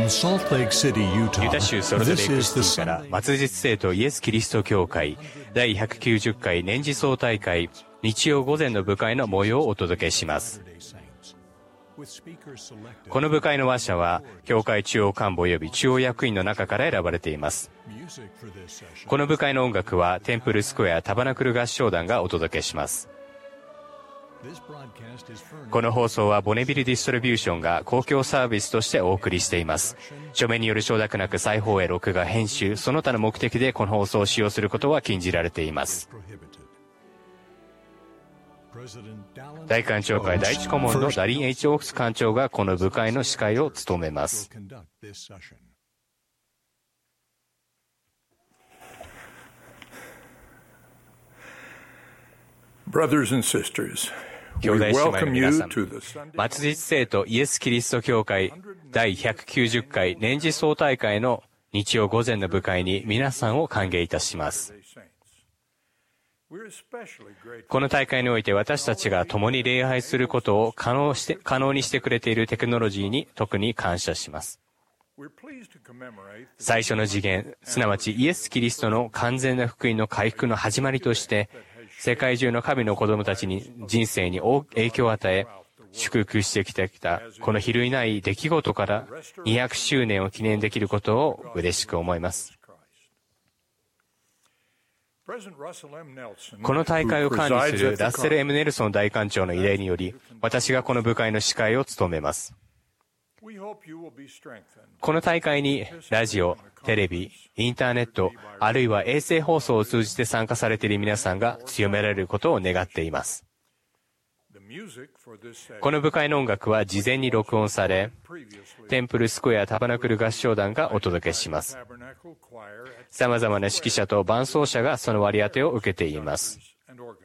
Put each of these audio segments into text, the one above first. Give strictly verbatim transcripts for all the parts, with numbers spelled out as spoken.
From Salt Lake City, ユ Utah, タ州ソルトレイ this ク is シテ the ィから Sunday 末日聖徒イエス・キリスト教会第ひゃくきゅうじゅっかい年次総大会日曜午前の部会の模様をお届けします。 with speakers selected この部会の話者は教会中央幹部及び中央役員の中から選ばれています。 music for this session. この部会の音楽はテンプルスクエアタバナクル合唱団がお届けします。 This broadcast is furnished この放送はボネビルディストリビューションが公共サービスとしてお送りしています。書面による承諾なく再放映、録画、編集、その他の目的でこの放送を使用することは禁じられています。 President Dallin 大官庁会第一顧問のダリン・ H ・オークス官長がこの部会の司会を務めま will す。 conduct this session. Brothers and sisters, 兄 we 弟姉妹の welcome 皆 you さん、 to the Sunday 末日聖徒イエス・キリスト教会第ひゃくきゅうじゅっかい年次総大会の日曜午前の部会に皆さんを歓迎いたします。 Saints. We're especially grateful この大会において私たちが共に礼拝することを可能して、可能にしてくれているテクノロジーに特に感謝します。 We're pleased to commemorate 最初の次元、すなわちイエス・キリストの完全な福音の回復の始まりとして、世界中の神の子供たちに人生に大影響を与え、祝福してきてきたこの比類ない出来事からにひゃくしゅうねんを記念できることを嬉しく思います。 President Russell M. Nelson, この大会を管理 who す presides る at the ラッセル・ M ・ conference. ネルソン大官長の依頼により、私がこの部会の司会を務めます。 We hope you will be strengthened この大会にラジオ、テレビ、インターネット、あるいは衛星放送を通じて参加されている皆さんが強められることを願っています。 The music for this session この部会の音楽は事前に録音され、 previously テンプルスクエアタバナクル合唱団がお届けします。 Tabernacle Choir at 様々な指揮者と伴奏者がその割り当てを受けています。 and organists.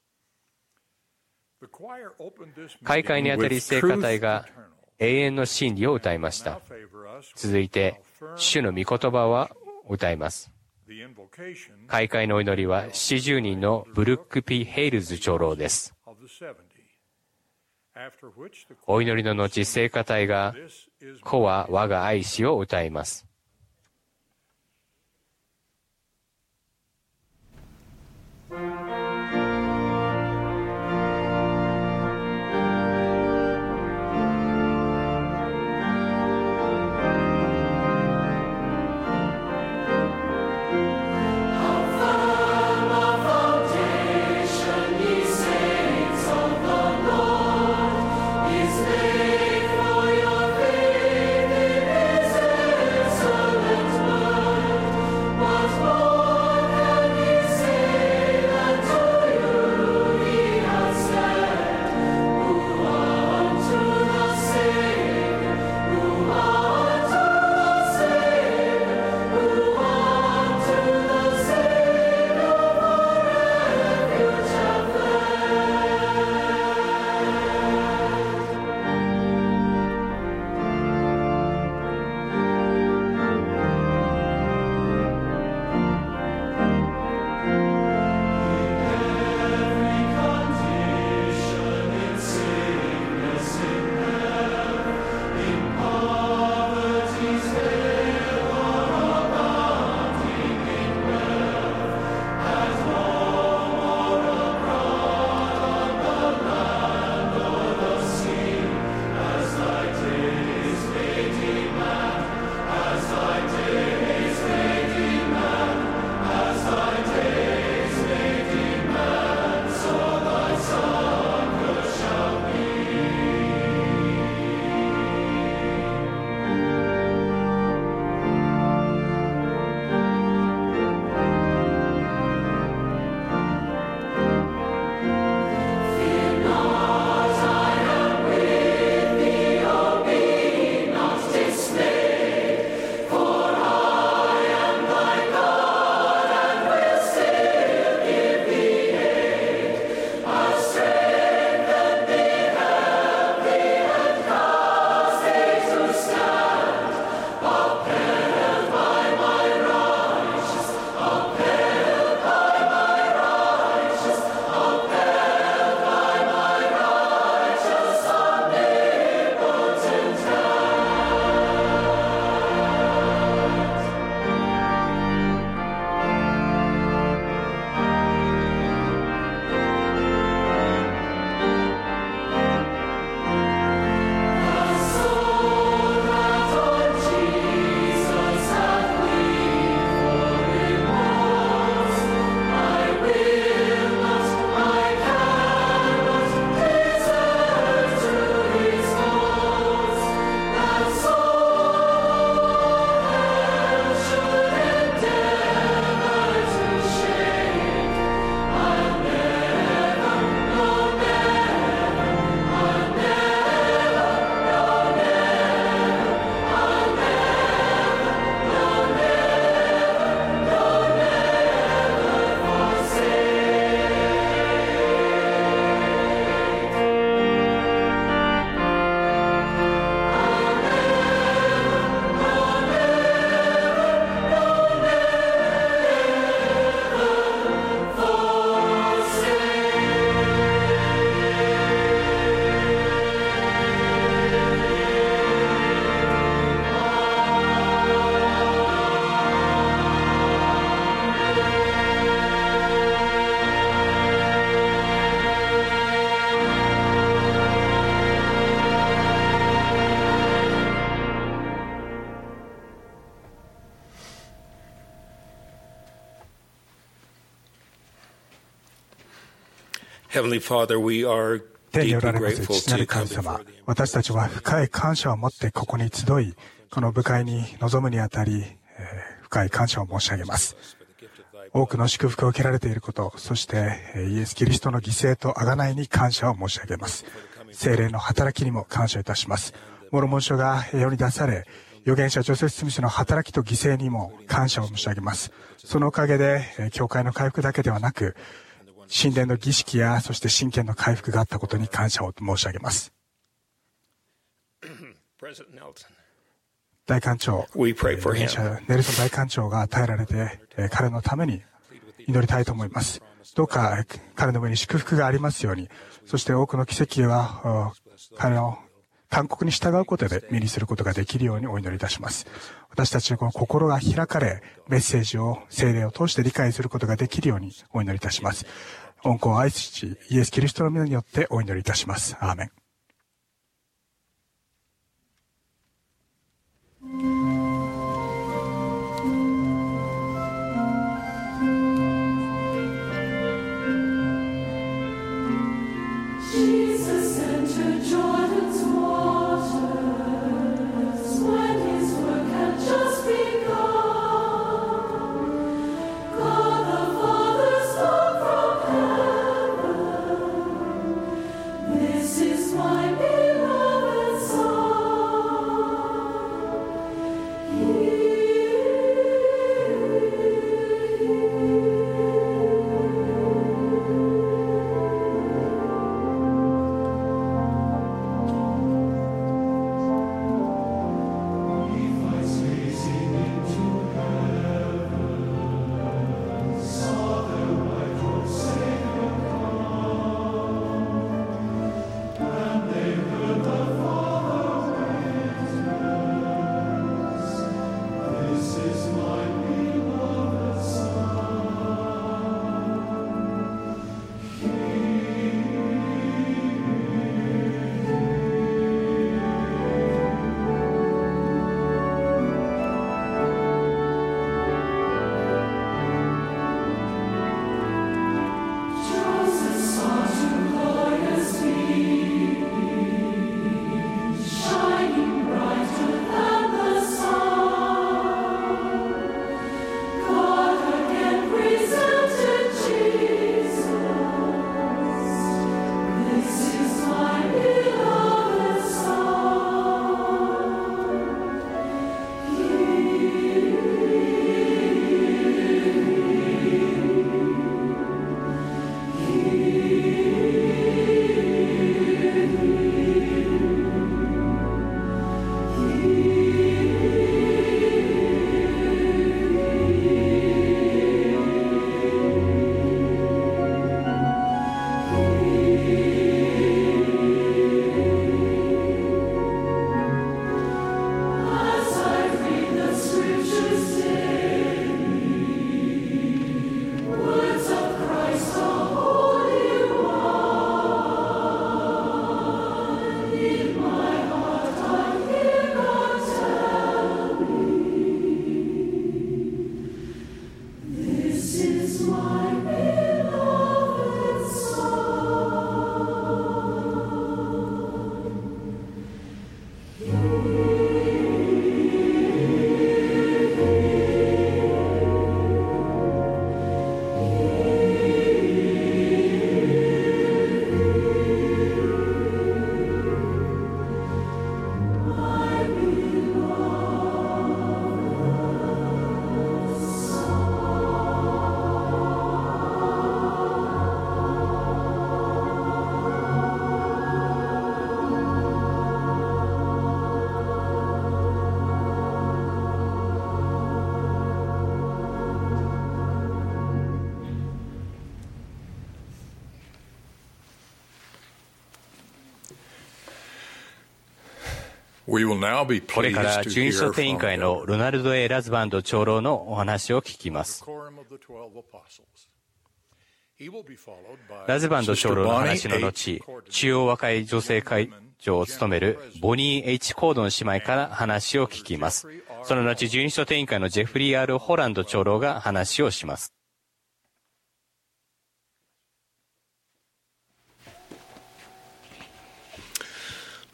The choir opened this 開会にあたり with 聖歌 truth 隊が eternal. 永遠の真理を歌いまし Now た。 favor us 続いて、主の御言葉は歌います。 the invocation 開会のお祈りはななじゅうにんのブルック・ピ・ヘイルズ長老です。 of the seventy. After which the お祈りの後、聖歌隊が This is 子は我が愛子を歌います。 Is made for your faith in His Heavenly Father, we are 天にお deeply られます grateful 父な to る come 神様、 before thee. 私たちは深い感謝を持ってここに集い、この部会に臨むにあたり、えー深い感謝を申し上げます。多くの祝福を受けられていること、そしてイエス・キリストの犠牲と贖いに感謝を申し上げます。聖霊の働きにも感謝いたします。モルモン書が世に出され、預言者ジョセフ・スミスの働きと犠牲にも感謝を申し上げます。そのおかげで教会の回復だけではなく、神殿の儀式やそして神権の回復があったことに感謝を申し上げます。大官長、 We pray for 預言 him. 者ネルソン大官長が与えられて、彼のために祈りたいと思います。どうか彼の上に祝福がありますように、そして多くの奇跡は彼の勧告に従うことで目にすることができるようにお祈りいたします。私たちのこの心が開かれ、メッセージを聖霊を通して理解することができるようにお祈りいたします。御子を愛す父イエス・キリストの皆によってお祈りいたします。アーメン。 Jesus entered Jordan's waters when his work had just begun. God the Father spoke from heaven. This is my beloved Son. Hear We will now be これから pleased to 十二 hear 書店員 from 会の the ロナルド・エ・ラズバンド長老のお話を聞きます。 Quorum of the Twelve Apostles. He will be followed by ラズバンド長 Sister 老の Bonnie 話の H. 後、 Cordon. 中央和会女性会長を務めるボニー・ H ・コードン姉妹から話を聞きます。その後、十二書店員会のジェフリー・ R ・ホランド長老が話をします。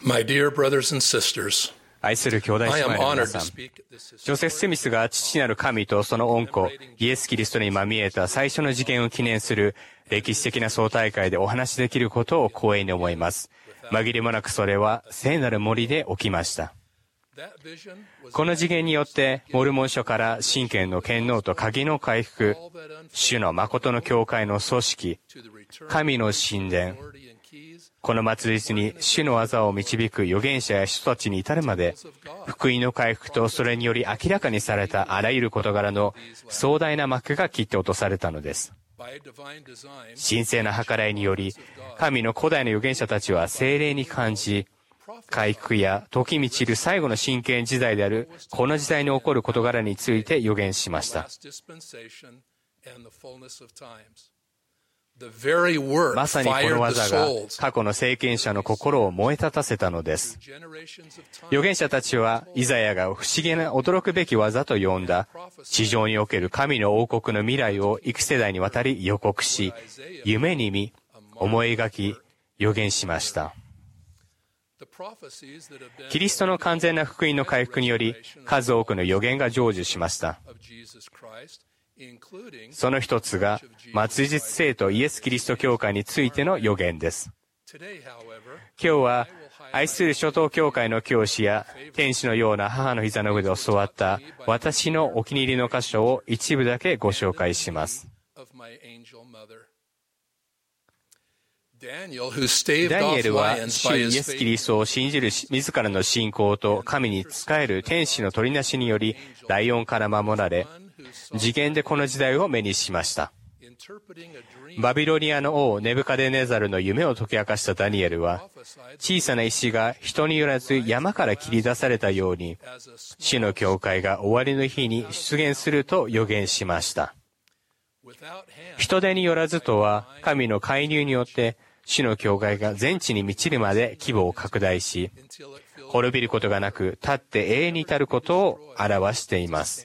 My dear brothers and sisters, 愛する兄弟 I 姉 am 妹の皆 honored さ to ん、 speak at this ジョセフ・スミスが父なる神とその恩子、イエス・キリストにまみえた最初の事件を記念する歴史的な総大会でお話しできることを光栄に思います。紛れもなくそれは聖なる森で起きました。この次元によって、モルモン書から神権の権能と鍵の回復、主の誠の教会の組織、神の神殿、この末日に主の技を導く預言者や人たちに至るまで、福音の回復とそれにより明らかにされたあらゆる事柄の壮大な幕が切って落とされたのです。神聖な計らいにより、神の古代の預言者たちは聖霊に感じ、回復や時満ちる最後の神権時代であるこの時代に起こる事柄について予言しました。まさにこの技が過去の聖権者の心を燃え立たせたのです。預言者たちはイザヤが不思議な驚くべき技と呼んだ地上における神の王国の未来を幾世代にわたり予告し、夢に見、思い描き、予言しました。キリストの完全な福音の回復により、数多くの予言が成就しました。その一つが、末日聖徒イエス・キリスト教会についての予言です。今日は、愛する初等教会の教師や、天使のような母の膝の上で教わった私のお気に入りの箇所を一部だけご紹介します。ダニエルは主イエス・キリストを信じる自らの信仰と神に仕える天使の取りなしによりライオンから守られ、次元でこの時代を目にしました。バビロニアの王ネブカデネザルの夢を解き明かしたダニエルは、小さな石が人によらず山から切り出されたように、主の教会が終わりの日に出現すると予言しました。人手によらずとは、神の介入によって、主の教会が全地に満ちるまで規模を拡大し、滅びることがなく、立って永遠に至ることを表しています。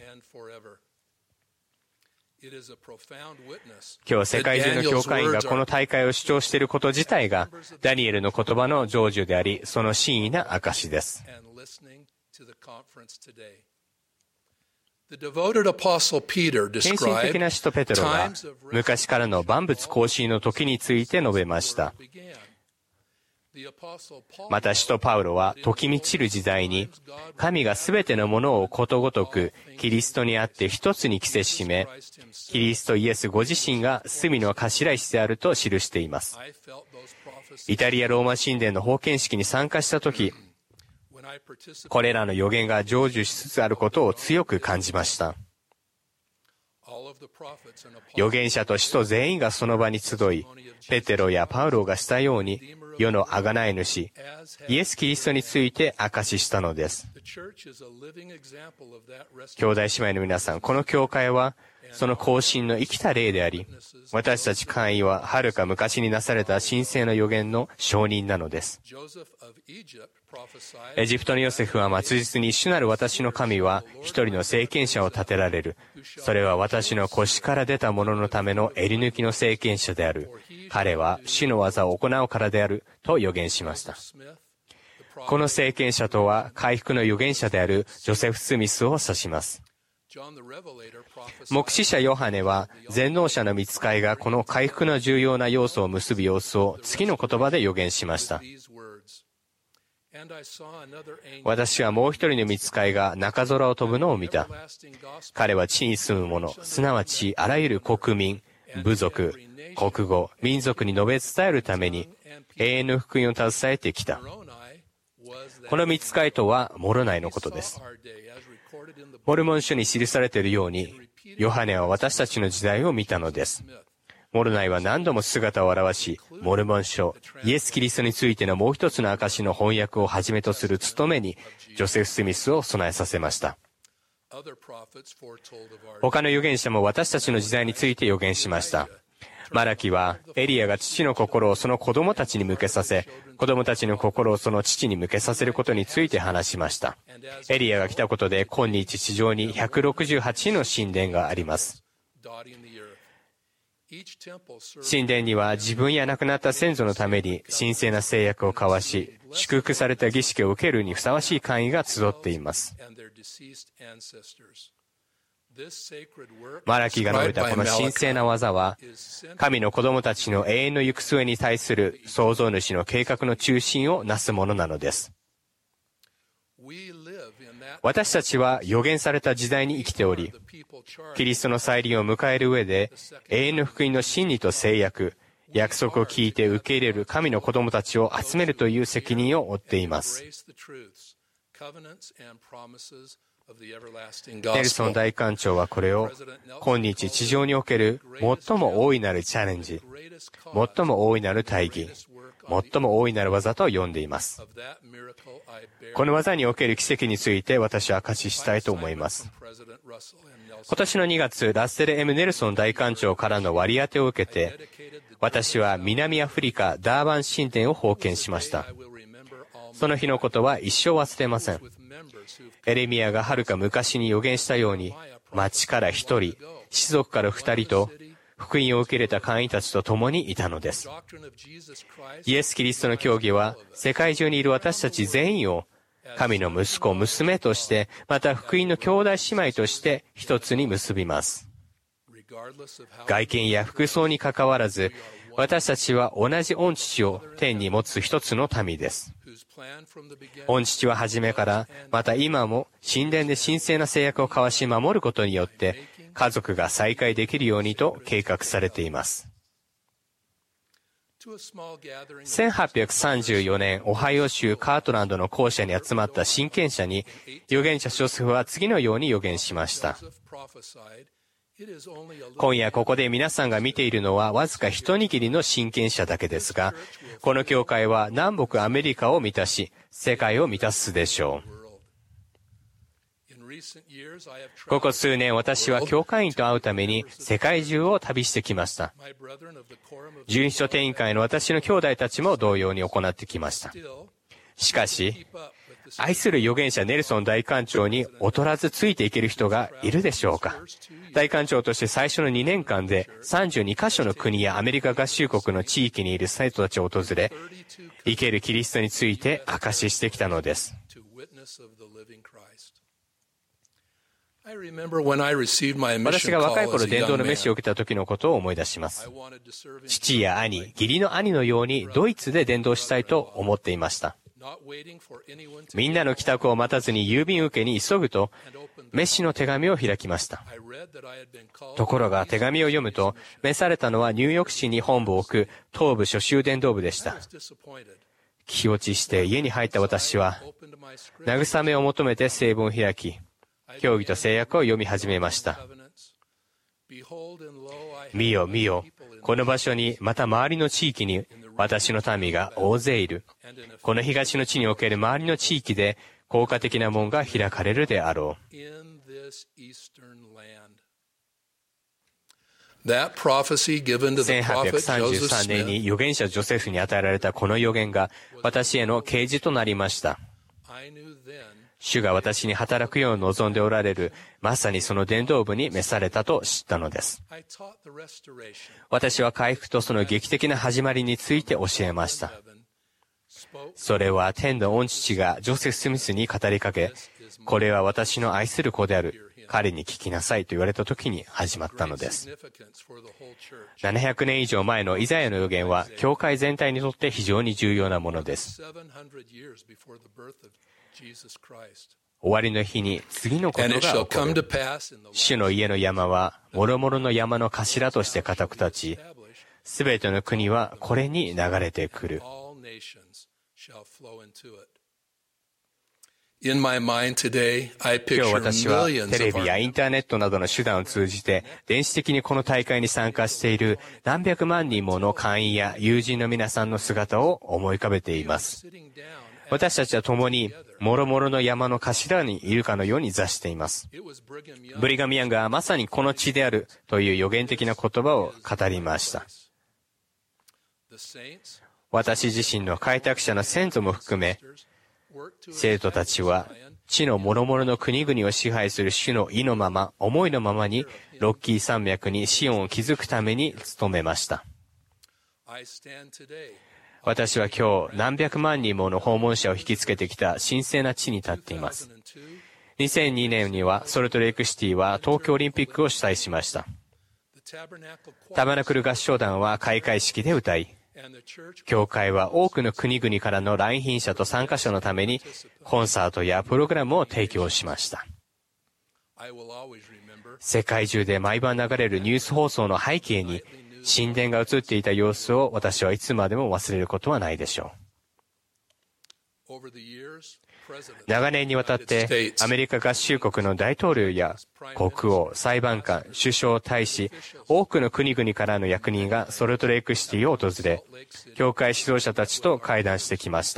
今日世界中の教会員がこの大会を主張していること自体が、ダニエルの言葉の成就であり、その真意な証です。献身的な使徒ペテロが昔からの万物更新の時について述べました。また使徒パウロは時満ちる時代に神がすべてのものをことごとくキリストにあって一つに着せしめ、キリストイエスご自身が隅の頭石であると記しています。イタリアローマ神殿の封建式に参加した時、これらの予言が成就しつつあることを強く感じました。預言者と使徒全員がその場に集い、ペテロやパウロがしたように、世の贖い主、イエス・キリストについて証ししたのです。兄弟姉妹の皆さん、この教会は、その更新の生きた例であり、私たち会員ははるか昔になされた神聖の預言の証人なのです。エジプトのヨセフは末日に主なる私の神は一人の聖権者を立てられる。それは私の腰から出た者のための襟抜きの聖権者である。彼は主の技を行うからであると預言しました。この聖権者とは回復の預言者であるジョセフ・スミスを指します。黙示者ヨハネは全能者の御使いがこの回復の重要な要素を結ぶ様子を次の言葉で予言しました。私はもう一人の御使いが中空を飛ぶのを見た。彼は地に住む者、すなわちあらゆる国民、部族、国語、民族に述べ伝えるために永遠の福音を携えてきた。この御使いとはモロナイのことです。モルモン書に記されているように、ヨハネは私たちの時代を見たのです。モロナイは何度も姿を現し、モルモン書、イエス・キリストについてのもう一つの証の翻訳をはじめとする務めに、ジョセフ・スミスを備えさせました。他の預言者も私たちの時代について預言しました。マラキは、エリアが父の心をその子供たちに向けさせ、子供たちの心をその父に向けさせることについて話しました。エリアが来たことで、今日地上にひゃくろくじゅうはちの神殿があります。 神殿には自分や亡くなった先祖のために神聖な誓約を交わし、祝福された儀式を受けるにふさわしい会員が集っています。マラキが述べたこの神聖な技は、神の子供たちの永遠の行く末に対する創造主の計画の中心をなすものなのです。私たちは予言された時代に生きており、キリストの再臨を迎える上で、永遠の福音の真理と誓約、約束を聞いて受け入れる神の子供たちを集めるという責任を負っています。ネルソン大官長はこれを、今日地上における最も大いなるチャレンジ、最も大いなる大義、最も大いなる技と呼んでいます。この技における奇跡について私は証ししたいと思います。今年のにがつ、ラッセル エム ネルソン大官長からの割り当てを受けて、私は南アフリカダーバン神殿を奉献しました。その日のことは一生忘れません。エレミヤがはるか昔に予言したように、町から一人、士族から二人と、福音を受け入れた会員たちと共にいたのです。イエス・キリストの教義は、世界中にいる私たち全員を、神の息子、娘として、また福音の兄弟姉妹として一つに結びます。外見や服装にかかわらず、私たちは同じ御父を天に持つ一つの民です。御父は初めから、また今も神殿で神聖な誓約を交わし守ることによって、家族が再会できるようにと計画されています。せんはっぴゃくさんじゅうよねん、オハイオ州カートランドの校舎に集まった親権者に、預言者ジョセフは次のように預言しました。今夜ここで皆さんが見ているのはわずか一握りの親権者だけですが、この教会は南北アメリカを満たし、世界を満たすでしょう。ここ数年私は教会員と会うために世界中を旅してきました。十二書店員会の私の兄弟たちも同様に行ってきました。しかし、愛する預言者ネルソン大官長に劣らずついていける人がいるでしょうか。大官長として最初のにねんかんでさんじゅうにカ所の国やアメリカ合衆国の地域にいる生徒たちを訪れ、生けるキリストについて証ししてきたのです。私が若い頃伝道の召しを受けた時のことを思い出します。父や兄、義理の兄のようにドイツで伝道したいと思っていました。みんなの帰宅を待たずに郵便受けに急ぐと、召しの手紙を開きました。ところが手紙を読むと、召されたのはニューヨーク市に本部を置く東部初秋伝道部でした。気落ちして家に入った私は、慰めを求めて聖文を開き、教義と誓約を読み始めました。見よ見よ、この場所にまた周りの地域に私の民が大勢いる。この東の地における周りの地域で効果的な門が開かれるであろう。せんはっぴゃくさんじゅうさんねんに預言者ジョセフに与えられたこの預言が私への啓示となりました。主が私に働くよう望んでおられる、まさにその伝道部に召されたと知ったのです。私は回復とその劇的な始まりについて教えました。それは天の御父がジョセフ・スミスに語りかけ、これは私の愛する子である。彼に聞きなさいと言われた時に始まったのです。ななひゃくねん以上前のイザヤの預言は、教会全体にとって非常に重要なものです。終わりの日に次のことが起こる。主の家の山は、もろもろの山の頭として固く立ち、すべての国はこれに流れてくる。今日私はテレビやインターネットなどの手段を通じて電子的にこの大会に参加している何百万人もの会員や友人の皆さんの姿を思い浮かべています。私たちは共にもろもろの山の頭にいるかのように座しています。ブリガム・ヤングはまさにこの地であるという予言的な言葉を語りました。私自身の開拓者の先祖も含め、生徒たちは地の諸々の国々を支配する主の意のまま、思いのままに、ロッキー山脈にシオンを築くために努めました。私は今日、何百万人もの訪問者を引きつけてきた神聖な地に立っています。にせんにねんには、ソルトレイクシティは東京オリンピックを主催しました。タバナクル合唱団は開会式で歌い、教会は多くの国々からの来賓者と参加者のためにコンサートやプログラムを提供しました。世界中で毎晩流れるニュース放送の背景に神殿が映っていた様子を私はいつまでも忘れることはないでしょう。長年にわたってアメリカ合衆国の大統領や国王、裁判官、首相、大使、多くの国々からの役人がソルトレイクシティを訪れ、教会指導者たちと会談してきました。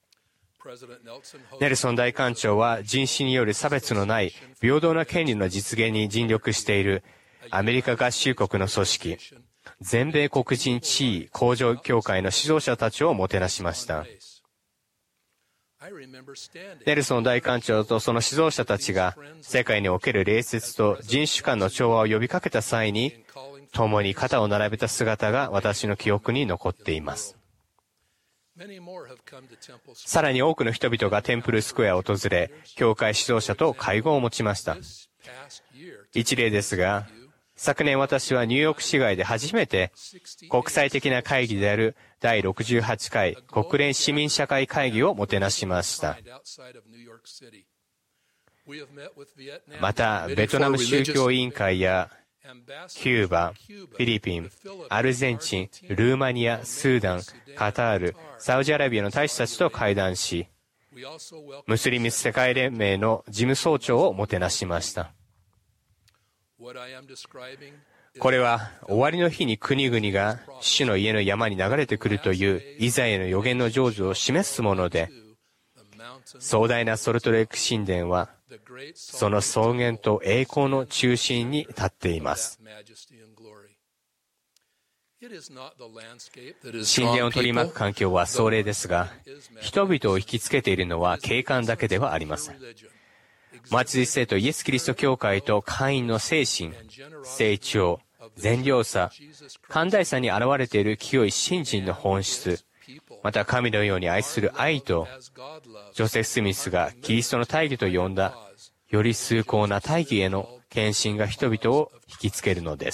ネルソン大官長は人種による差別のない平等な権利の実現に尽力しているアメリカ合衆国の組織、全米黒人地位向上協会の指導者たちをもてなしました。ネルソン大官長とその指導者たちが世界における礼節と人種間の調和を呼びかけた際に、共に肩を並べた姿が私の記憶に残っています。さらに多くの人々がテンプルスクエアを訪れ、教会指導者と会合を持ちました。一例ですが、昨年私はニューヨーク市街で初めて国際的な会議であるだいろくじゅうはちかい国連市民社会会議をもてなしました。また、ベトナム宗教委員会やキューバ、フィリピン、アルゼンチン、ルーマニア、スーダン、カタール、サウジアラビアの大使たちと会談し、ムスリム世界連盟の事務総長をもてなしました。これは終わりの日に国々が主の家の山に流れてくるというイザヤの予言の成就を示すもので、壮大なソルトレイク神殿はその草原と栄光の中心に立っています。神殿を取り巻く環境は壮麗ですが、人々を引きつけているのは景観だけではありません。末日聖徒イエス・キリスト教会と会員の精神、成長、善良さ、寛大さに現れている清い信心の本質、また神のように愛する愛と、ジョセフ・スミスがキリストの大義と呼んだ、より崇高な大義への献身が人々を引きつけるのです。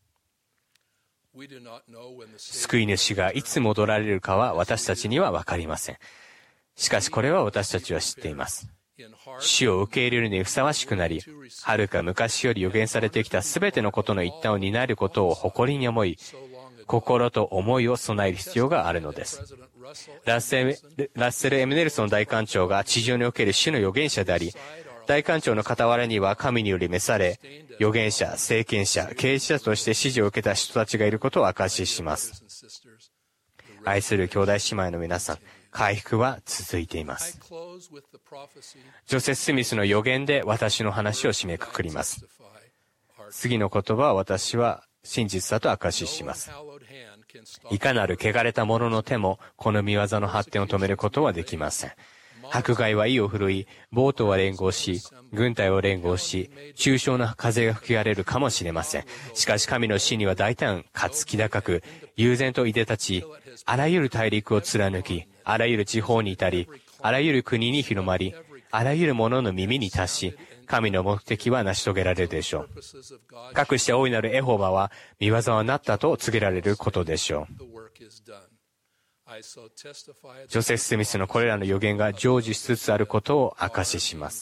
救い主がいつ戻られるかは私たちにはわかりません。しかしこれは私たちは知っています。主を受け入れるにふさわしくなり、はるか昔より予言されてきたすべてのことの一端を担えることを誇りに思い、心と思いを備える必要があるのです。ラッセル、ラッセル・エム・ネルソン大官長が地上における主の預言者であり、大官長の傍らには神により召され、預言者、政権者、経営者として指示を受けた人たちがいることを証しします。愛する兄弟姉妹の皆さん、回復は続いています。ジョセフ・スミスの予言で私の話を締めくくります。次の言葉は私は真実だと証しします。いかなる汚れた者の手もこの御業の発展を止めることはできません。迫害は意を振るい、暴徒は連合し、軍隊を連合し、中傷な風が吹き荒れるかもしれません。しかし神の真理は大胆かつ気高く、悠然といで立ち、あらゆる大陸を貫き、あらゆる地方に至り、あらゆる国に広まり、あらゆる者の耳に達し、神の目的は成し遂げられるでしょう。かくして大いなるエホバは、御業はなったと告げられることでしょう。ジョセフ・スミスのこれらの予言が成就しつつあることを証しします。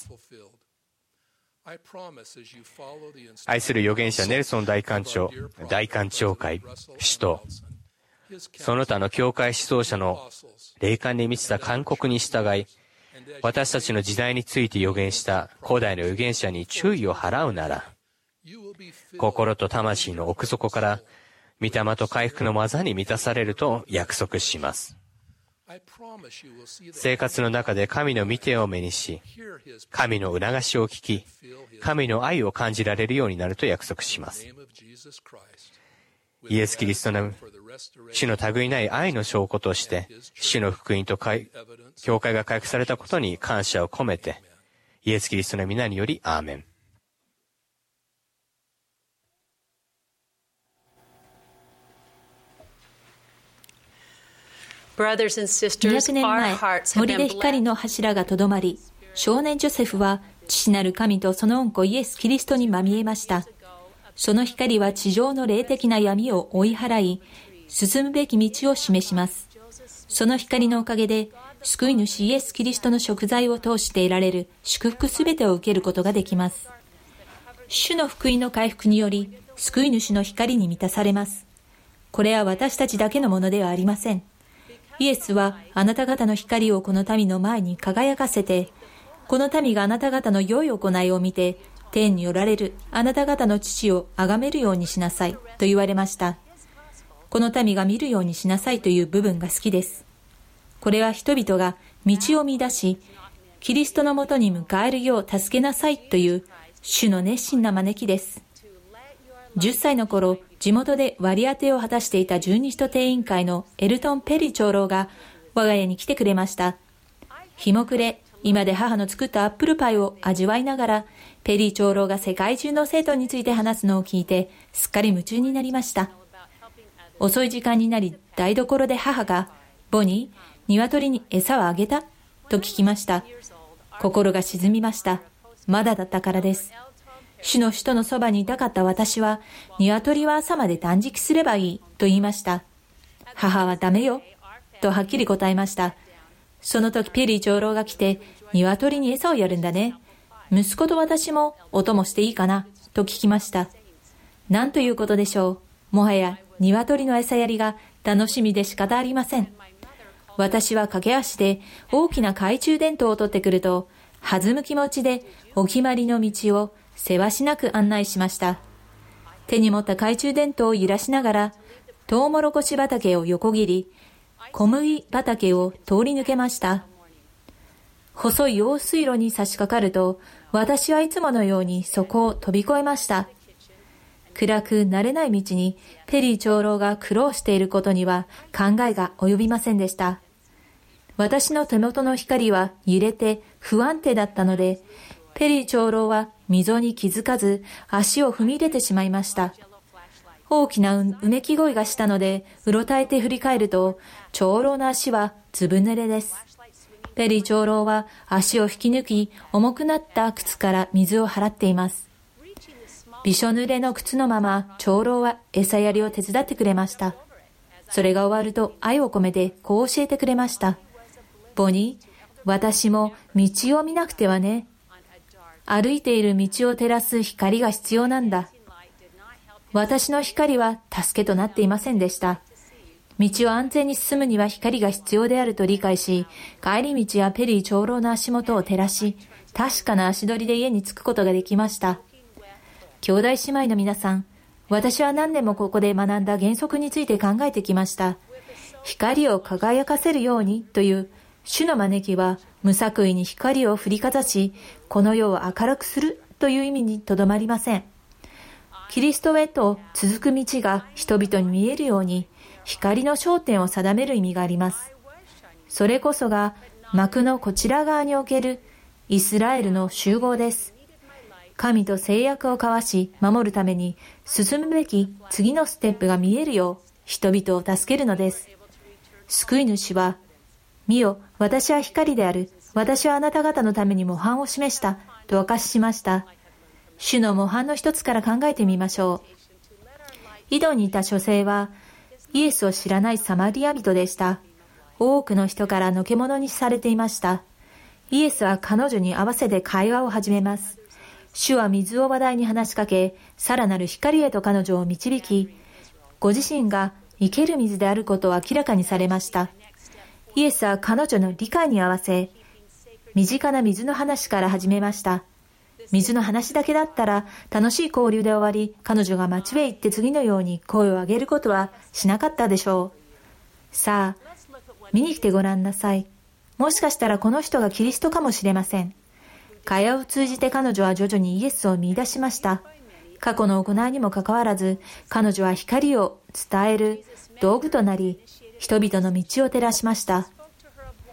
愛する預言者ネルソン大官長、大官長会、使徒、その他の教会指導者の霊感に満ちた勧告に従い、私たちの時代について予言した古代の預言者に注意を払うなら、心と魂の奥底から、御霊と回復の技に満たされると約束します。生活の中で神の御手を目にし、神の促しを聞き、神の愛を感じられるようになると約束します。イエス・キリストの主の類ない愛の証拠として、主の福音と教会が回復されたことに感謝を込めて、 イエス・キリストの皆により、アーメン。 にひゃくねんまえ、森で光の柱がとどまり、少年ジョセフは父なる神とその恩子イエス・キリストにまみえました。その光は地上の霊的な闇を追い払い、進むべき道を示します。その光のおかげで、救い主イエス・キリストの贖罪を通して得られる祝福すべてを受けることができます。主の福音の回復により、救い主の光に満たされます。これは私たちだけのものではありません。イエスはあなた方の光をこの民の前に輝かせて、この民があなた方の良い行いを見て、天におられるあなた方の父を崇めるようにしなさいと言われました。この民が見るようにしなさいという部分が好きです。これは人々が道を見出し、キリストのもとに迎えるよう助けなさいという主の熱心な招きです。じゅっさいの頃、地元で割り当てを果たしていた十二使徒定員会のエルトン・ペリー長老が我が家に来てくれました。日も暮れ、今で母の作ったアップルパイを味わいながら、ペリー長老が世界中の生徒について話すのを聞いて、すっかり夢中になりました。遅い時間になり、台所で母が、ボニー、鶏に餌をあげたと聞きました。心が沈みました。まだだったからです。主の使徒のそばにいたかった私は、鶏は朝まで断食すればいいと言いました。母はダメよ、とはっきり答えました。その時ペリー長老が来て、鶏に餌をやるんだね。息子と私もお供していいかな、と聞きました。なんということでしょう。もはや鶏の餌やりが楽しみで仕方ありません。私は駆け足で大きな懐中電灯を取ってくると、弾む気持ちでお決まりの道をせわしなく案内しました。手に持った懐中電灯を揺らしながら、トウモロコシ畑を横切り、小麦畑を通り抜けました。細い用水路に差し掛かると、私はいつものようにそこを飛び越えました。暗く慣れない道にペリー長老が苦労していることには考えが及びませんでした。私の手元の光は揺れて不安定だったので、ペリー長老は溝に気づかず足を踏み入れてしまいました。大きなうめき声がしたので、うろたえて振り返ると、長老の足はずぶ濡れです。ペリー長老は足を引き抜き、重くなった靴から水を払っています。びしょ濡れの靴のまま、長老は餌やりを手伝ってくれました。それが終わると愛を込めてこう教えてくれました。ボニー、私も道を見なくてはね。歩いている道を照らす光が必要なんだ。私の光は助けとなっていませんでした。道を安全に進むには光が必要であると理解し、帰り道やペリー長老の足元を照らし、確かな足取りで家に着くことができました。兄弟姉妹の皆さん、私は何年もここで学んだ原則について考えてきました。光を輝かせるようにという主の招きは、無作為に光を振りかざし、この世を明るくするという意味にとどまりません。キリストへと続く道が人々に見えるように、光の焦点を定める意味があります。それこそが幕のこちら側におけるイスラエルの集合です。神と誓約を交わし守るために進むべき次のステップが見えるよう人々を助けるのです。救い主は、見よ、私は光である。私はあなた方のために模範を示したと明かししました。主の模範の一つから考えてみましょう。井戸にいた女性はイエスを知らないサマリア人でした。多くの人からのけ者にされていました。イエスは彼女に合わせて会話を始めます。主は水を話題に話しかけ、さらなる光へと彼女を導き、ご自身が生ける水であることを明らかにされました。イエスは彼女の理解に合わせ、身近な水の話から始めました。水の話だけだったら楽しい交流で終わり、彼女が町へ行って次のように声を上げることはしなかったでしょう。さあ、見に来てごらんなさい。もしかしたらこの人がキリストかもしれません。会話を通じて彼女は徐々にイエスを見出しました。過去の行いにもかかわらず、彼女は光を伝える道具となり、人々の道を照らしました。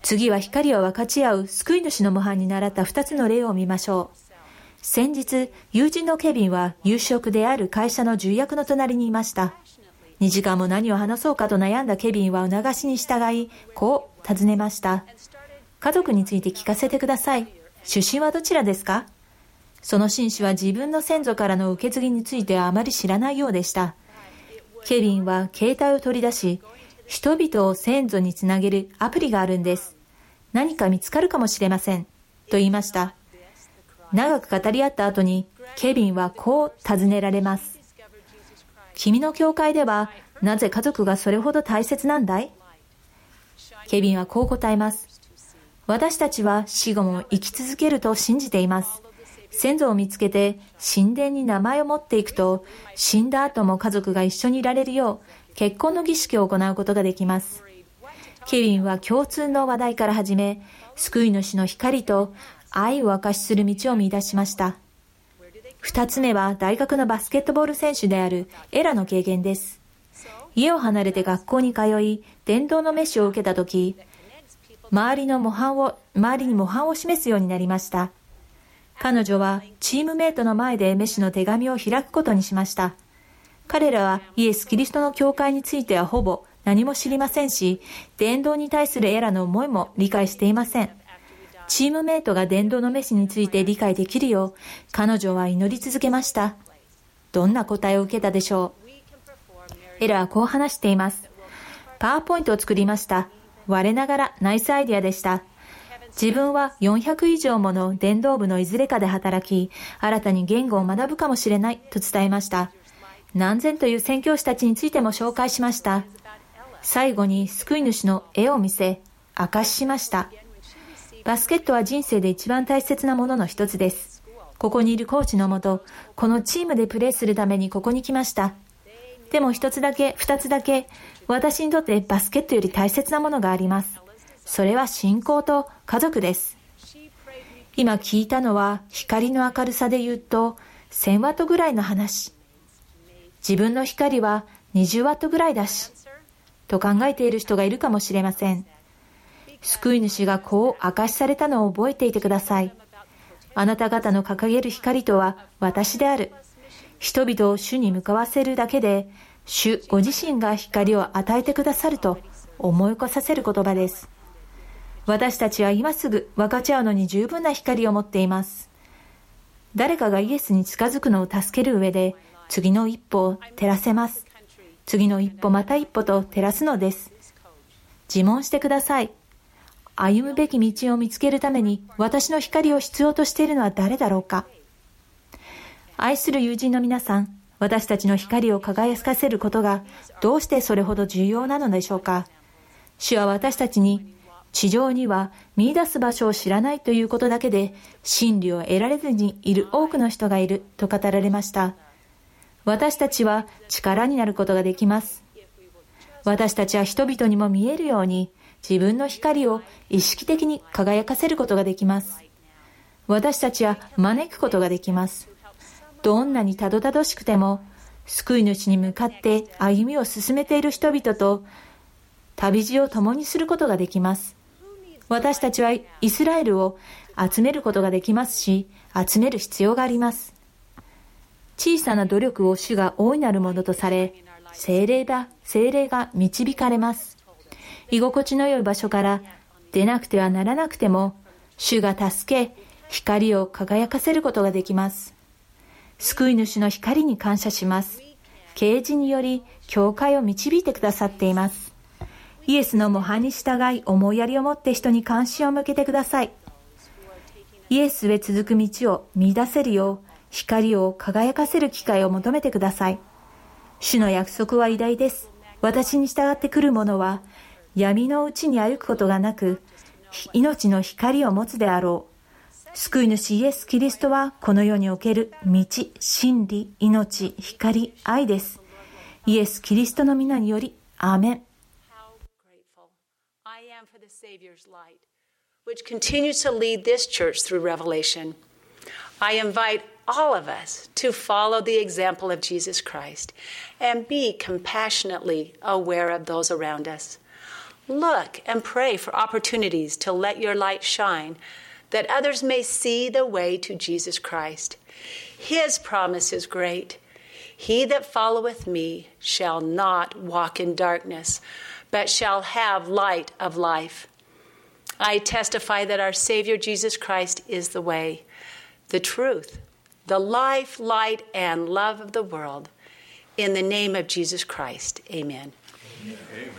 次は光を分かち合う救い主の模範に倣ったふたつの例を見ましょう。先日、友人のケビンは夕食である会社の重役の隣にいました。にじかんも何を話そうかと悩んだケビンは促しに従い、こう尋ねました。家族について聞かせてください。出身はどちらですか？その紳士は自分の先祖からの受け継ぎについてはあまり知らないようでした。ケビンは携帯を取り出し、人々を先祖につなげるアプリがあるんです。何か見つかるかもしれません。と言いました。長く語り合った後に、ケビンはこう尋ねられます。君の教会では、なぜ家族がそれほど大切なんだい？ケビンはこう答えます。私たちは死後も生き続けると信じています。先祖を見つけて神殿に名前を持っていくと、死んだ後も家族が一緒にいられるよう結婚の儀式を行うことができます。ケビンは共通の話題から始め、救い主の光と愛を証しする道を見出しました。二つ目は大学のバスケットボール選手であるエラの経験です。家を離れて学校に通い、伝道の召しを受けたとき、周りの模範を、周りに模範を示すようになりました。彼女はチームメイトの前で召しの手紙を開くことにしました。彼らはイエス・キリストの教会についてはほぼ何も知りませんし、伝道に対するエラの思いも理解していません。チームメイトが伝道の召しについて理解できるよう、彼女は祈り続けました。どんな答えを受けたでしょう。エラはこう話しています。パワーポイントを作りました。我ながらナイスアイデアでした。自分はよんひゃく以上もの伝道部のいずれかで働き、新たに言語を学ぶかもしれないと伝えました。何千という宣教師たちについても紹介しました。最後に救い主の絵を見せ、証ししました。バスケットは人生で一番大切なものの一つです。ここにいるコーチのもと、このチームでプレーするためにここに来ました。でも一つだけ、二つだけ、私にとってバスケットより大切なものがあります。それは信仰と家族です。今聞いたのは光の明るさで言うとせんワットぐらいの話。自分の光はにじゅうワットぐらいだし、と考えている人がいるかもしれません。救い主がこう証しされたのを覚えていてください。あなた方の掲げる光とは私である。人々を主に向かわせるだけで、主ご自身が光を与えてくださると思い起こさせる言葉です。私たちは今すぐ分かち合うのに十分な光を持っています。誰かがイエスに近づくのを助ける上で、次の一歩を照らせます。次の一歩また一歩と照らすのです。自問してください。歩むべき道を見つけるために私の光を必要としているのは誰だろうか。愛する友人の皆さん、私たちの光を輝かせることがどうしてそれほど重要なのでしょうか。主は私たちに、地上には見出す場所を知らないということだけで真理を得られずにいる多くの人がいると語られました。私たちは力になることができます。私たちは人々にも見えるように自分の光を意識的に輝かせることができます。私たちは招くことができます。どんなにたどたどしくても救い主に向かって歩みを進めている人々と旅路を共にすることができます。私たちはイスラエルを集めることができますし、集める必要があります。小さな努力を主が大いなるものとされ、聖霊だ、聖霊が導かれます。居心地の良い場所から出なくてはならなくても、主が助け、光を輝かせることができます。救い主の光に感謝します。啓示により、教会を導いてくださっています。イエスの模範に従い、思いやりを持って人に関心を向けてください。イエスへ続く道を見出せるよう、光を輝かせる機会を求めてください。主の約束は偉大です。私に従ってくる者は、闇のうちに歩くことがなく、命の光を持つであろう。救い主イエス・キリストは、この世における道、真理、命、光、愛です。イエス・キリストの皆により、アーメン。 I am for the Savior's light, which continues to lead this church through Revelation. I invite all of us to follow the example of Jesus Christ and be compassionately aware of those around us. Look and pray for opportunities to let your light shine, that others may see the way to Jesus Christ. His promise is great. He that followeth me shall not walk in darkness, but shall have light of life. I testify that our Savior Jesus Christ is the way, the truth, the life, light, and love of the world. In the name of Jesus Christ, amen. Amen.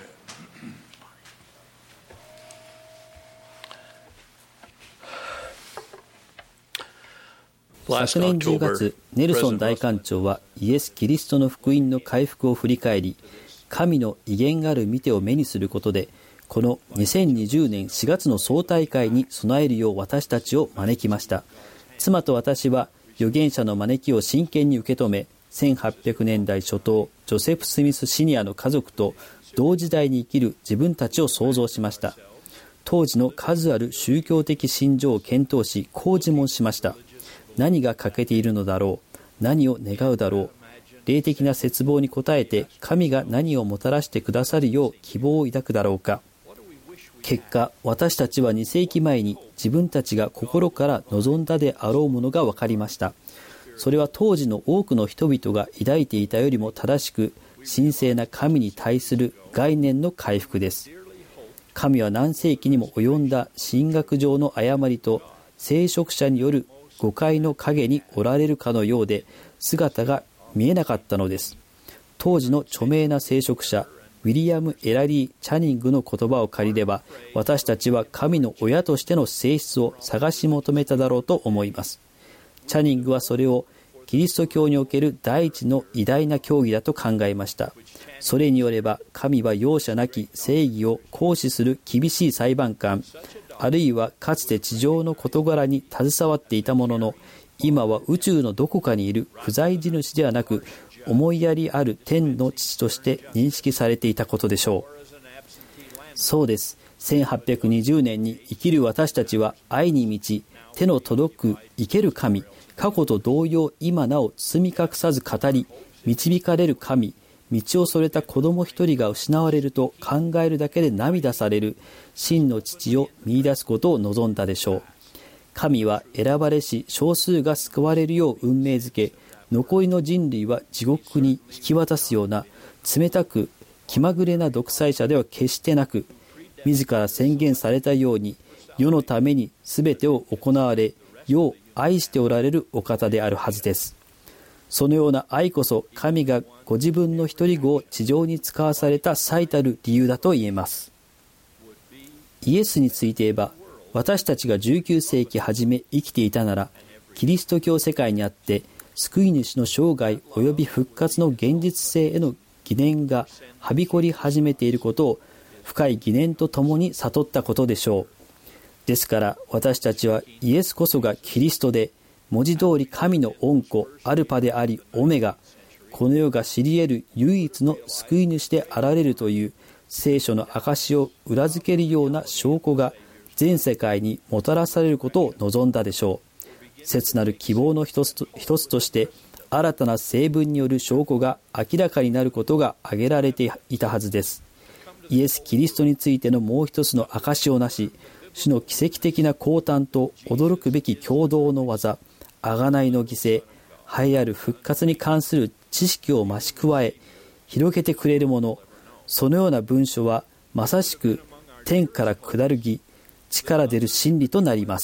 昨年じゅうがつ、ネルソン大官長はイエス・キリストの福音の回復を振り返り、神の威厳ある見てを目にすることで、このにせんにじゅうねんしがつの総大会に備えるよう私たちを招きました。妻と私は預言者の招きを真剣に受け止め、せんはっぴゃくねんだい初頭、ジョセフ・スミスシニアの家族と同時代に生きる自分たちを想像しました。当時の数ある宗教的信条を検討し、こう自問しました。何が欠けているのだろう、何を願うだろう。霊的な絶望に応えて神が何をもたらしてくださるよう希望を抱くだろうか。結果、私たちはに世紀前に自分たちが心から望んだであろうものが分かりました。それは当時の多くの人々が抱いていたよりも正しく、神聖な神に対する概念の回復です。神は何世紀にも及んだ神学上の誤りと聖職者による誤解の陰におられるかのようで、姿が見えなかったのです。当時の著名な聖職者ウィリアム・エラリー・チャニングの言葉を借りれば、私たちは神の親としての性質を探し求めただろうと思います。チャニングはそれをキリスト教における第一の偉大な教義だと考えました。それによれば、神は容赦なき正義を行使する厳しい裁判官、あるいはかつて地上の事柄に携わっていたものの、今は宇宙のどこかにいる不在地主ではなく、思いやりある天の父として認識されていたことでしょう。そうです。せんはっぴゃくにじゅうねんに生きる私たちは愛に満ち、手の届く生ける神、過去と同様今なお包み隠さず語り、導かれる神、道をそれた子供一人が失われると考えるだけで涙される真の父を見出すことを望んだでしょう。神は選ばれし少数が救われるよう運命づけ、残りの人類は地獄に引き渡すような冷たく気まぐれな独裁者では決してなく、自ら宣言されたように世のために全てを行われ、世を愛しておられるお方であるはずです。そのような愛こそ神がご自分の一人子を地上に使わされた最たる理由だと言えます。イエスについて言えば、私たちがじゅうきゅう世紀初め生きていたなら、キリスト教世界にあって救い主の生涯及び復活の現実性への疑念がはびこり始めていることを深い疑念とともに悟ったことでしょう。ですから私たちはイエスこそがキリストで、文字通り神の御子アルパでありオメガ、この世が知り得る唯一の救い主であられるという聖書の証を裏付けるような証拠が全世界にもたらされることを望んだでしょう。切なる希望の一つと、一つとして新たな成分による証拠が明らかになることが挙げられていたはずです。イエス・キリストについてのもう一つの証をなし、主の奇跡的な降誕と驚くべき共同の技、贖いの犠牲、栄えある復活に関する知識を増し加え広げてくれるもの、そのような文書はまさしく天から下る義、力出る真理となります。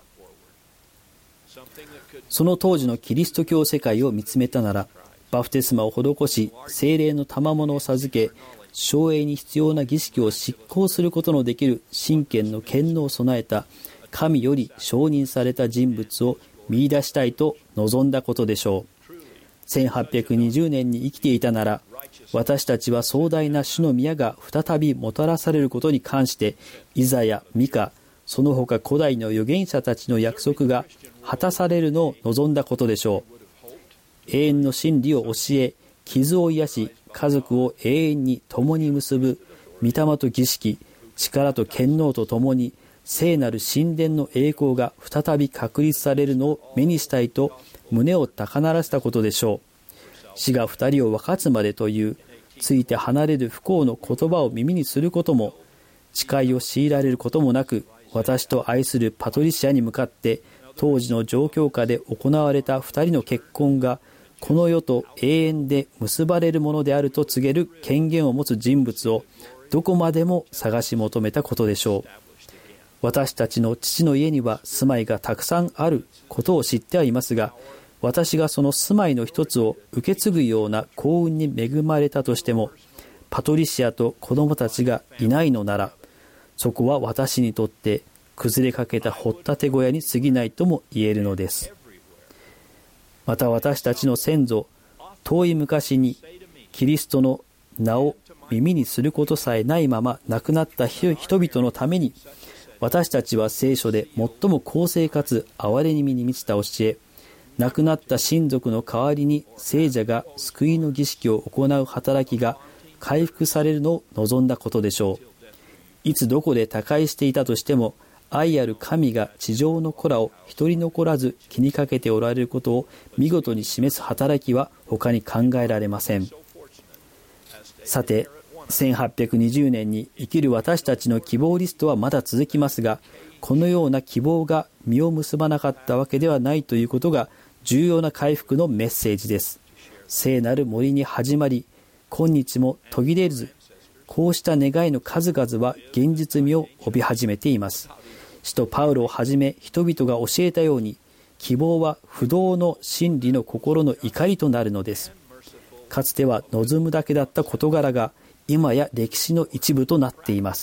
その当時のキリスト教世界を見つめたなら、バプテスマを施し聖霊の賜物を授け、生営に必要な儀式を執行することのできる神権の権能を備えた神より承認された人物を見出したいと望んだことでしょう。せんはっぴゃくにじゅうねんに生きていたなら、私たちは壮大な主の宮が再びもたらされることに関して、イザヤ、ミカ、その他古代の預言者たちの約束が果たされるのを望んだことでしょう。永遠の真理を教え、傷を癒し、家族を永遠に共に結ぶ御霊と儀式、力と権能とともに聖なる神殿の栄光が再び確立されるのを目にしたいと胸を高鳴らしたことでしょう。死が二人を分かつまでというついて離れる不幸の言葉を耳にすることも誓いを強いられることもなく、私と愛するパトリシアに向かって当時の状況下で行われた二人の結婚がこの世と永遠で結ばれるものであると告げる権限を持つ人物をどこまでも探し求めたことでしょう。私たちの父の家には住まいがたくさんあることを知ってはいますが、私がその住まいの一つを受け継ぐような幸運に恵まれたとしても、パトリシアと子供たちがいないのなら、そこは私にとって崩れかけた掘ったて小屋に過ぎないとも言えるのです。また私たちの先祖、遠い昔にキリストの名を耳にすることさえないまま亡くなった人々のために、私たちは聖書で最も公正かつ憐れみに満ちた教え、亡くなった親族の代わりに聖者が救いの儀式を行う働きが回復されるのを望んだことでしょう。いつどこで他界していたとしても、愛ある神が地上の子らを一人残らず気にかけておられることを見事に示す働きは他に考えられません。さて、せんはっぴゃくにじゅうねんに生きる私たちの希望リストはまだ続きますが、このような希望が実を結ばなかったわけではないということが重要な回復のメッセージです。聖なる森に始まり、今日も途切れず、こうした願いの数々は現実味を帯び始めています。使徒パウロをはじめ人々が教えたように、希望は不動の真理の心の怒りとなるのです。かつては望むだけだった事柄が今や歴史の一部となっています。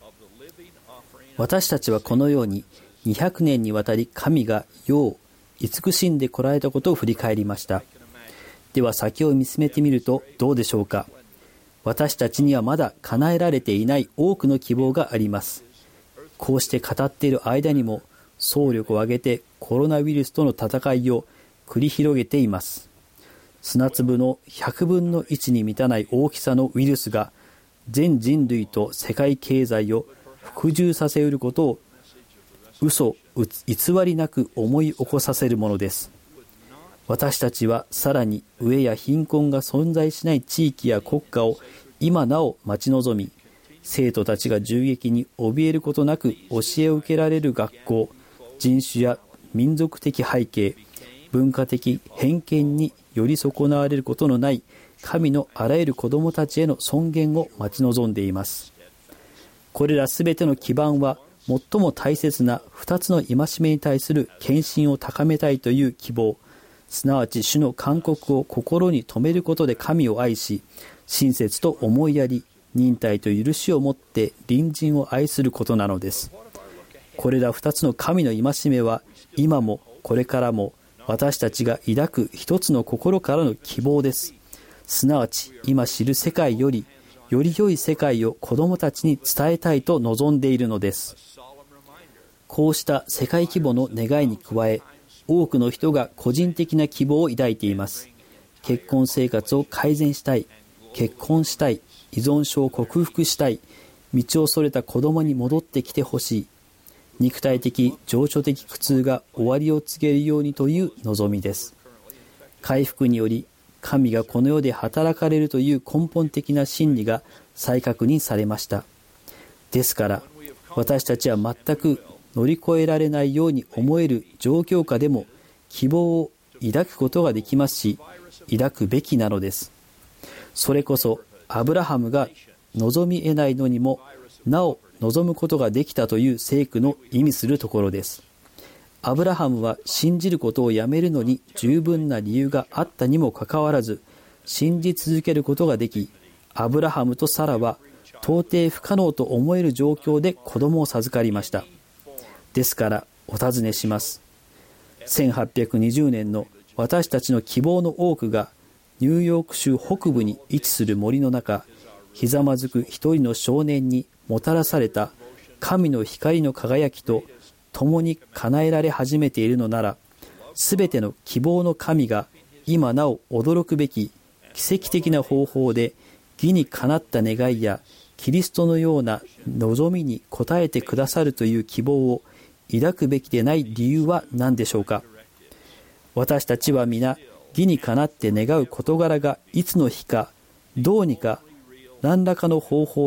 私たちはこのようににひゃくねんにわたり神が世を慈しんでこられたことを振り返りました。では先を見つめてみるとどうでしょうか。私たちにはまだ叶えられていない多くの希望があります。こうして語っている間にも総力を挙げてコロナウイルスとの戦いを繰り広げています。砂粒のひゃくぶんのいちに満たない大きさのウイルスが全人類と世界経済を服従させうることを嘘偽りなく思い起こさせるものです。私たちはさらに飢えや貧困が存在しない地域や国家を今なお待ち望み、生徒たちが銃撃に怯えることなく教えを受けられる学校、人種や民族的背景、文化的偏見により損なわれることのない神のあらゆる子どもたちへの尊厳を待ち望んでいます。これらすべての基盤は最も大切なふたつの戒めに対する献身を高めたいという希望、すなわち主の勧告を心に留めることで神を愛し、親切と思いやり、忍耐と許しをもって隣人を愛することなのです。これらふたつの神の戒めは今もこれからも私たちが抱く一つの心からの希望です。すなわち今知る世界よりより良い世界を子どもたちに伝えたいと望んでいるのです。こうした世界規模の願いに加え、多くの人が個人的な希望を抱いています。結婚生活を改善したい、結婚したい、依存症を克服したい、道をそれた子供に戻ってきてほしい、肉体的情緒的苦痛が終わりを告げるようにという望みです。回復により神がこの世で働かれるという根本的な真理が再確認されました。ですから私たちは全く乗り越えられないように思える状況下でも希望を抱くことができますし、抱くべきなのです。それこそアブラハムが望み得ないのにもなお望むことができたという聖句の意味するところです。アブラハムは信じることをやめるのに十分な理由があったにもかかわらず、信じ続けることができ、アブラハムとサラは到底不可能と思える状況で子供を授かりました。ですからお尋ねします。せんはっぴゃくにじゅうねんの私たちの希望の多くがニューヨーク州北部に位置する森の中、ひざまずく一人の少年にもたらされた神の光の輝きと共に叶えられ始めているのなら、すべての希望の神が今なお驚くべき奇跡的な方法で義にかなった願いやキリストのような望みに応えてくださるという希望を抱くべきでない理由は何でしょうか。私たちは皆義にかなって願う事柄がいつの日かどうにか何らかの方法で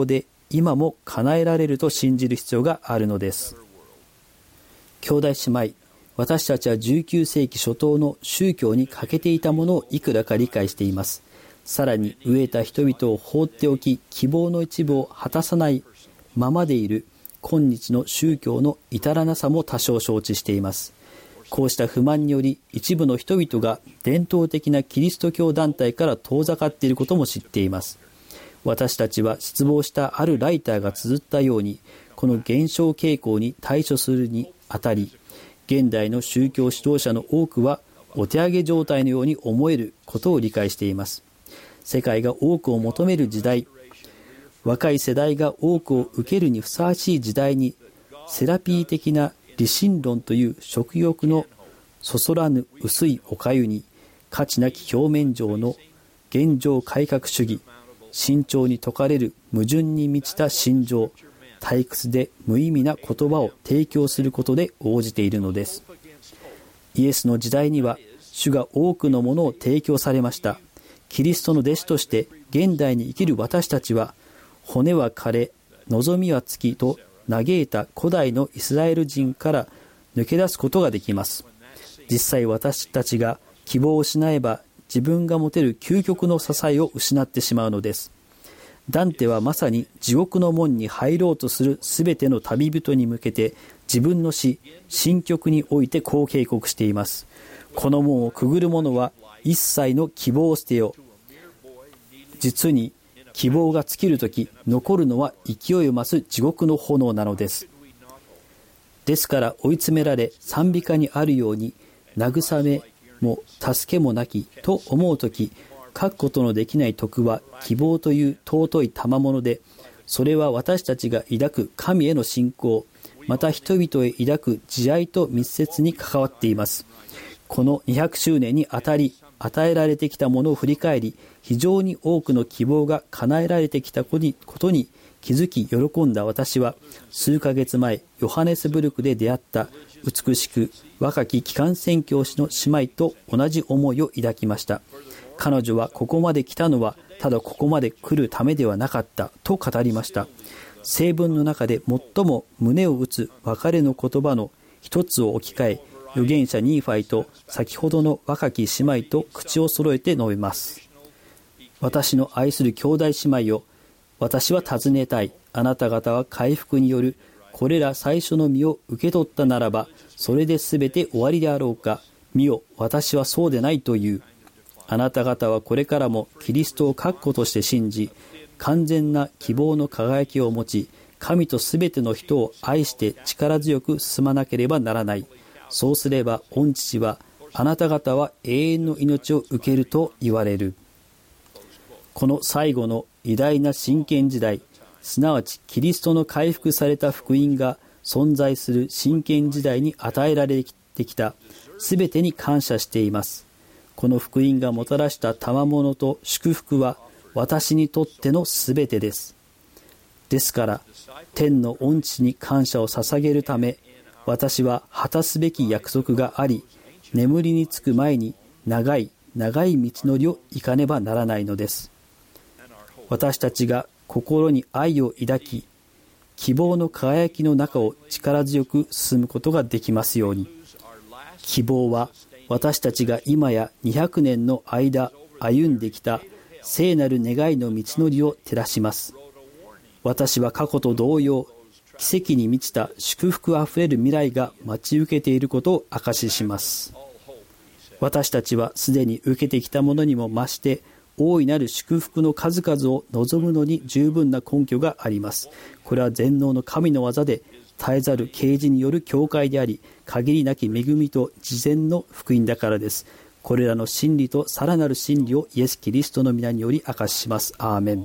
今も叶えられると信じる必要があるのです。兄弟姉妹、私たちはじゅうきゅうせいき初頭の宗教に欠けていたものをいくらか理解しています。さらに飢えた人々を放っておき、希望の一部を果たさないままでいる今日の宗教の至らなさも多少承知しています。こうした不満により、一部の人々が伝統的なキリスト教団体から遠ざかっていることも知っています。私たちは失望したあるライターが綴ったように、この減少傾向に対処するにあたり、現代の宗教指導者の多くはお手上げ状態のように思えることを理解しています。世界が多くを求める時代、若い世代が多くを受けるにふさわしい時代に、セラピー的な理心論という食欲のそそらぬ薄いおかゆに、価値なき表面上の現状改革主義、慎重に説かれる矛盾に満ちた心情、退屈で無意味な言葉を提供することで応じているのです。イエスの時代には主が多くのものを提供されました。キリストの弟子として現代に生きる私たちは、骨は枯れ、望みは尽きと嘆いた古代のイスラエル人から抜け出すことができます。実際私たちが希望を失えば、自分が持てる究極の支えを失ってしまうのです。ダンテはまさに地獄の門に入ろうとするすべての旅人に向けて、自分の死、新曲においてこう警告しています。この門をくぐる者は一切の希望を捨てよ。実に希望が尽きるとき、残るのは勢いを増す地獄の炎なのです。ですから追い詰められ、賛美歌にあるように、慰めも助けもなきと思うとき、書くことのできない徳は希望という尊い賜物で、それは私たちが抱く神への信仰、また人々へ抱く慈愛と密接に関わっています。このにひゃくしゅうねんにあたり与えられてきたものを振り返り、非常に多くの希望が叶えられてきたことに気づき喜んだ私は、数ヶ月前ヨハネスブルクで出会った美しく若き機関宣教師の姉妹と同じ思いを抱きました。彼女はここまで来たのはただここまで来るためではなかったと語りました。聖文の中で最も胸を打つ別れの言葉の一つを置き換え、預言者ニーファイと先ほどの若き姉妹と口を揃えて述べます。私の愛する兄弟姉妹よ、私は尋ねたい。あなた方は回復によるこれら最初の実を受け取ったならば、それで全て終わりであろうか。見よ、私はそうでないという。あなた方はこれからもキリストを確固として信じ、完全な希望の輝きを持ち、神とすべての人を愛して力強く進まなければならない。そうすれば御父は、あなた方は永遠の命を受けると言われる。この最後の偉大な真剣時代、すなわちキリストの回復された福音が存在する真剣時代に与えられてきたすべてに感謝しています。この福音がもたらした賜物と祝福は私にとってのすべてです。ですから天の御父に感謝を捧げるため、私は果たすべき約束があり、眠りにつく前に長い長い道のりを行かねばならないのです。私たちが心に愛を抱き、希望の輝きの中を力強く進むことができますように。希望は私たちが今やにひゃくねんの間歩んできた聖なる願いの道のりを照らします。私は過去と同様、奇跡に満ちた祝福あふれる未来が待ち受けていることを証しします。私たちはすでに受けてきたものにも増して大いなる祝福の数々を望むのに十分な根拠があります。これは全能の神の技で絶えざる啓示による教会であり、限りなき恵みと慈善の福音だからです。これらの真理とさらなる真理をイエス・キリストの皆により明かします。アーメン。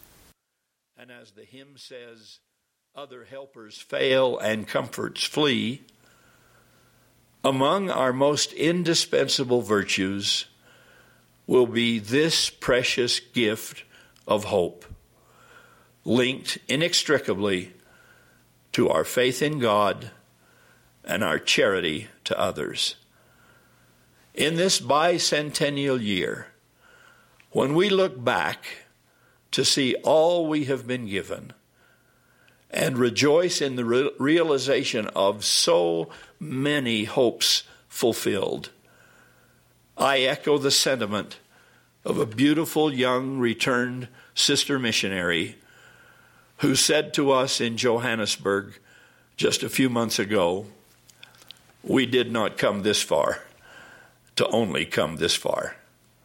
And as the hymn says, other helpers fail and comforts flee, among our most indispensable virtues will be this precious gift of hope, linked inextricably to our faith in God and our charity to others. In this bicentennial year, when we look back to see all we have been given, and rejoice in the re- realization of so many hopes fulfilled. I echo the sentiment of a beautiful young returned sister missionary who said to us in Johannesburg just a few months ago, "We did not come this far to only come this far."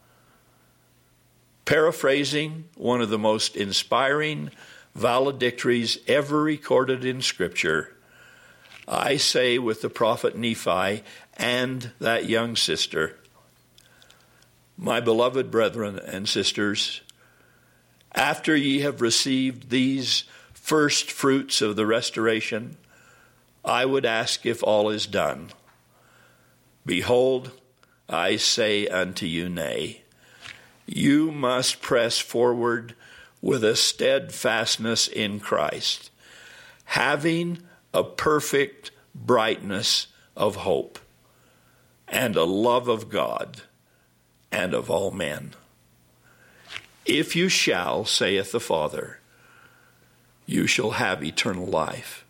Paraphrasing one of the most inspiring valedictories ever recorded in Scripture, I say with the prophet Nephi and that young sister, "My beloved brethren and sisters, after ye have received these first fruits of the restoration, I would ask if all is done. Behold, I say unto you, nay. You must press forward with a steadfastness in Christ, having a perfect brightness of hope, and a love of God and of all men. If you shall, saith the Father, you shall have eternal life."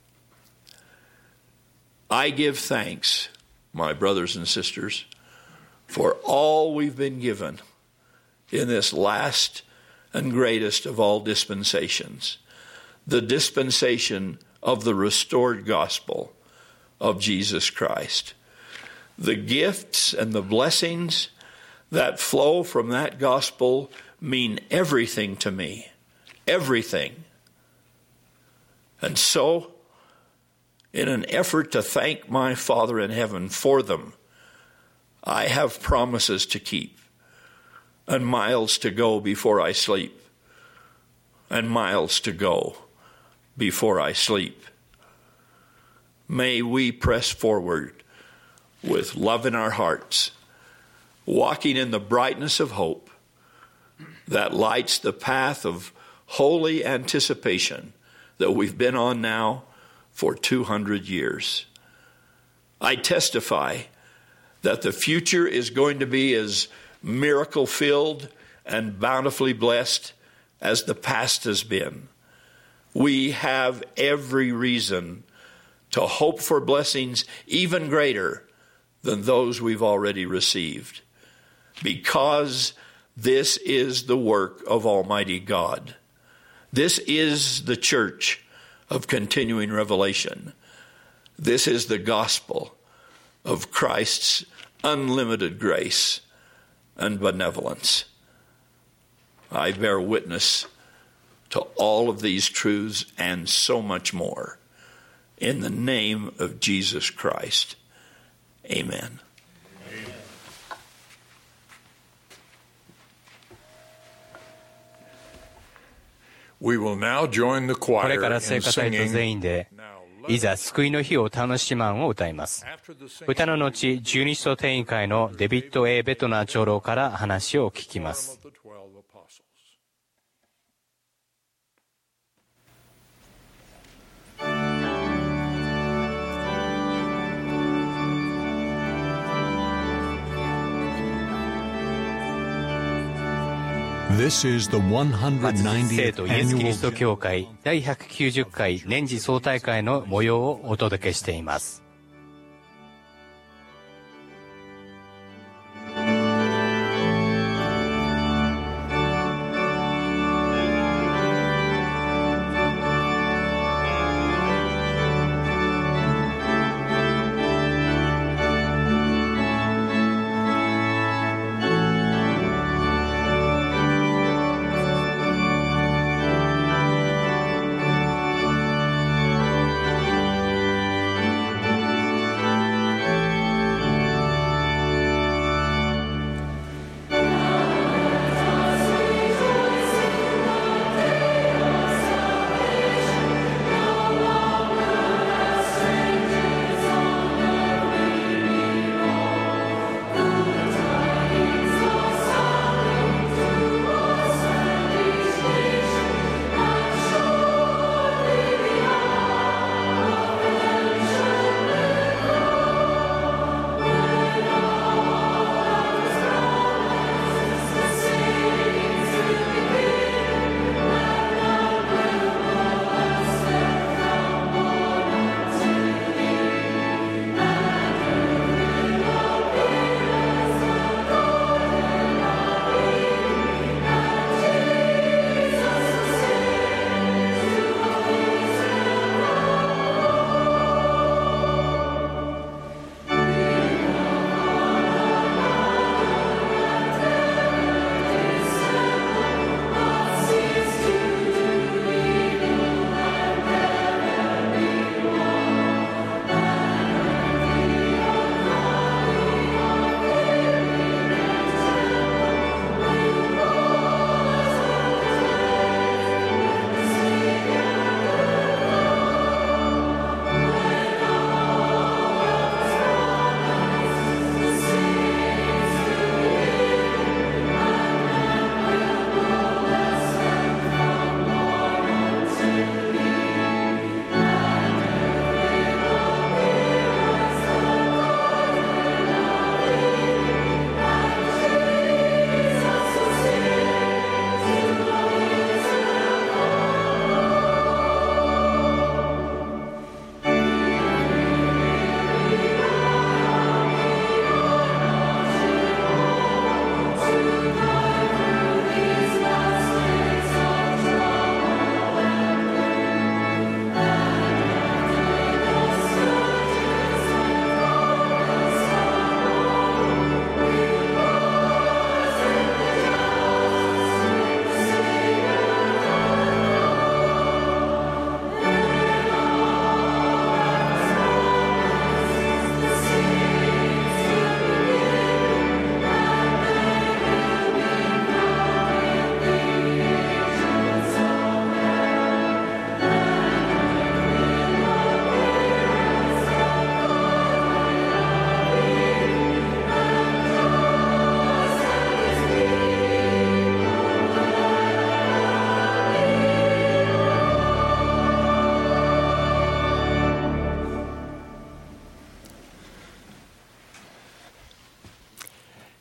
I give thanks, my brothers and sisters, for all we've been given in this last and greatest of all dispensations, the dispensation of the restored gospel of Jesus Christ. The gifts and the blessings that flow from that gospel mean everything to me, everything. And so, in an effort to thank my Father in heaven for them, I have promises to keep, and miles to go before I sleep, and miles to go before I sleep. May we press forward with love in our hearts, walking in the brightness of hope that lights the path of holy anticipation that we've been on now for two hundred years. I testify that the future is going to be as miracle-filled and bountifully blessed as the past has been. We have every reason to hope for blessings even greater than those we've already received, because this is the work of Almighty God. This is the church of continuing revelation. This is the gospel of Christ's unlimited grace and benevolence. I bear witness to all of these truths and so much more in the name of Jesus Christ. Amen. We will now join the これ choir から in 聖歌隊と singing 全員で、いざ救いの日を楽しまんを歌います。歌の後、十二使徒定員会のデビッド・ A ・ベトナー長老から話を聞きます。 This is the 聖 190th 徒イエス・キリスト annual 教会第ひゃくきゅうじゅっかい年次総大会の模様をお届けしています。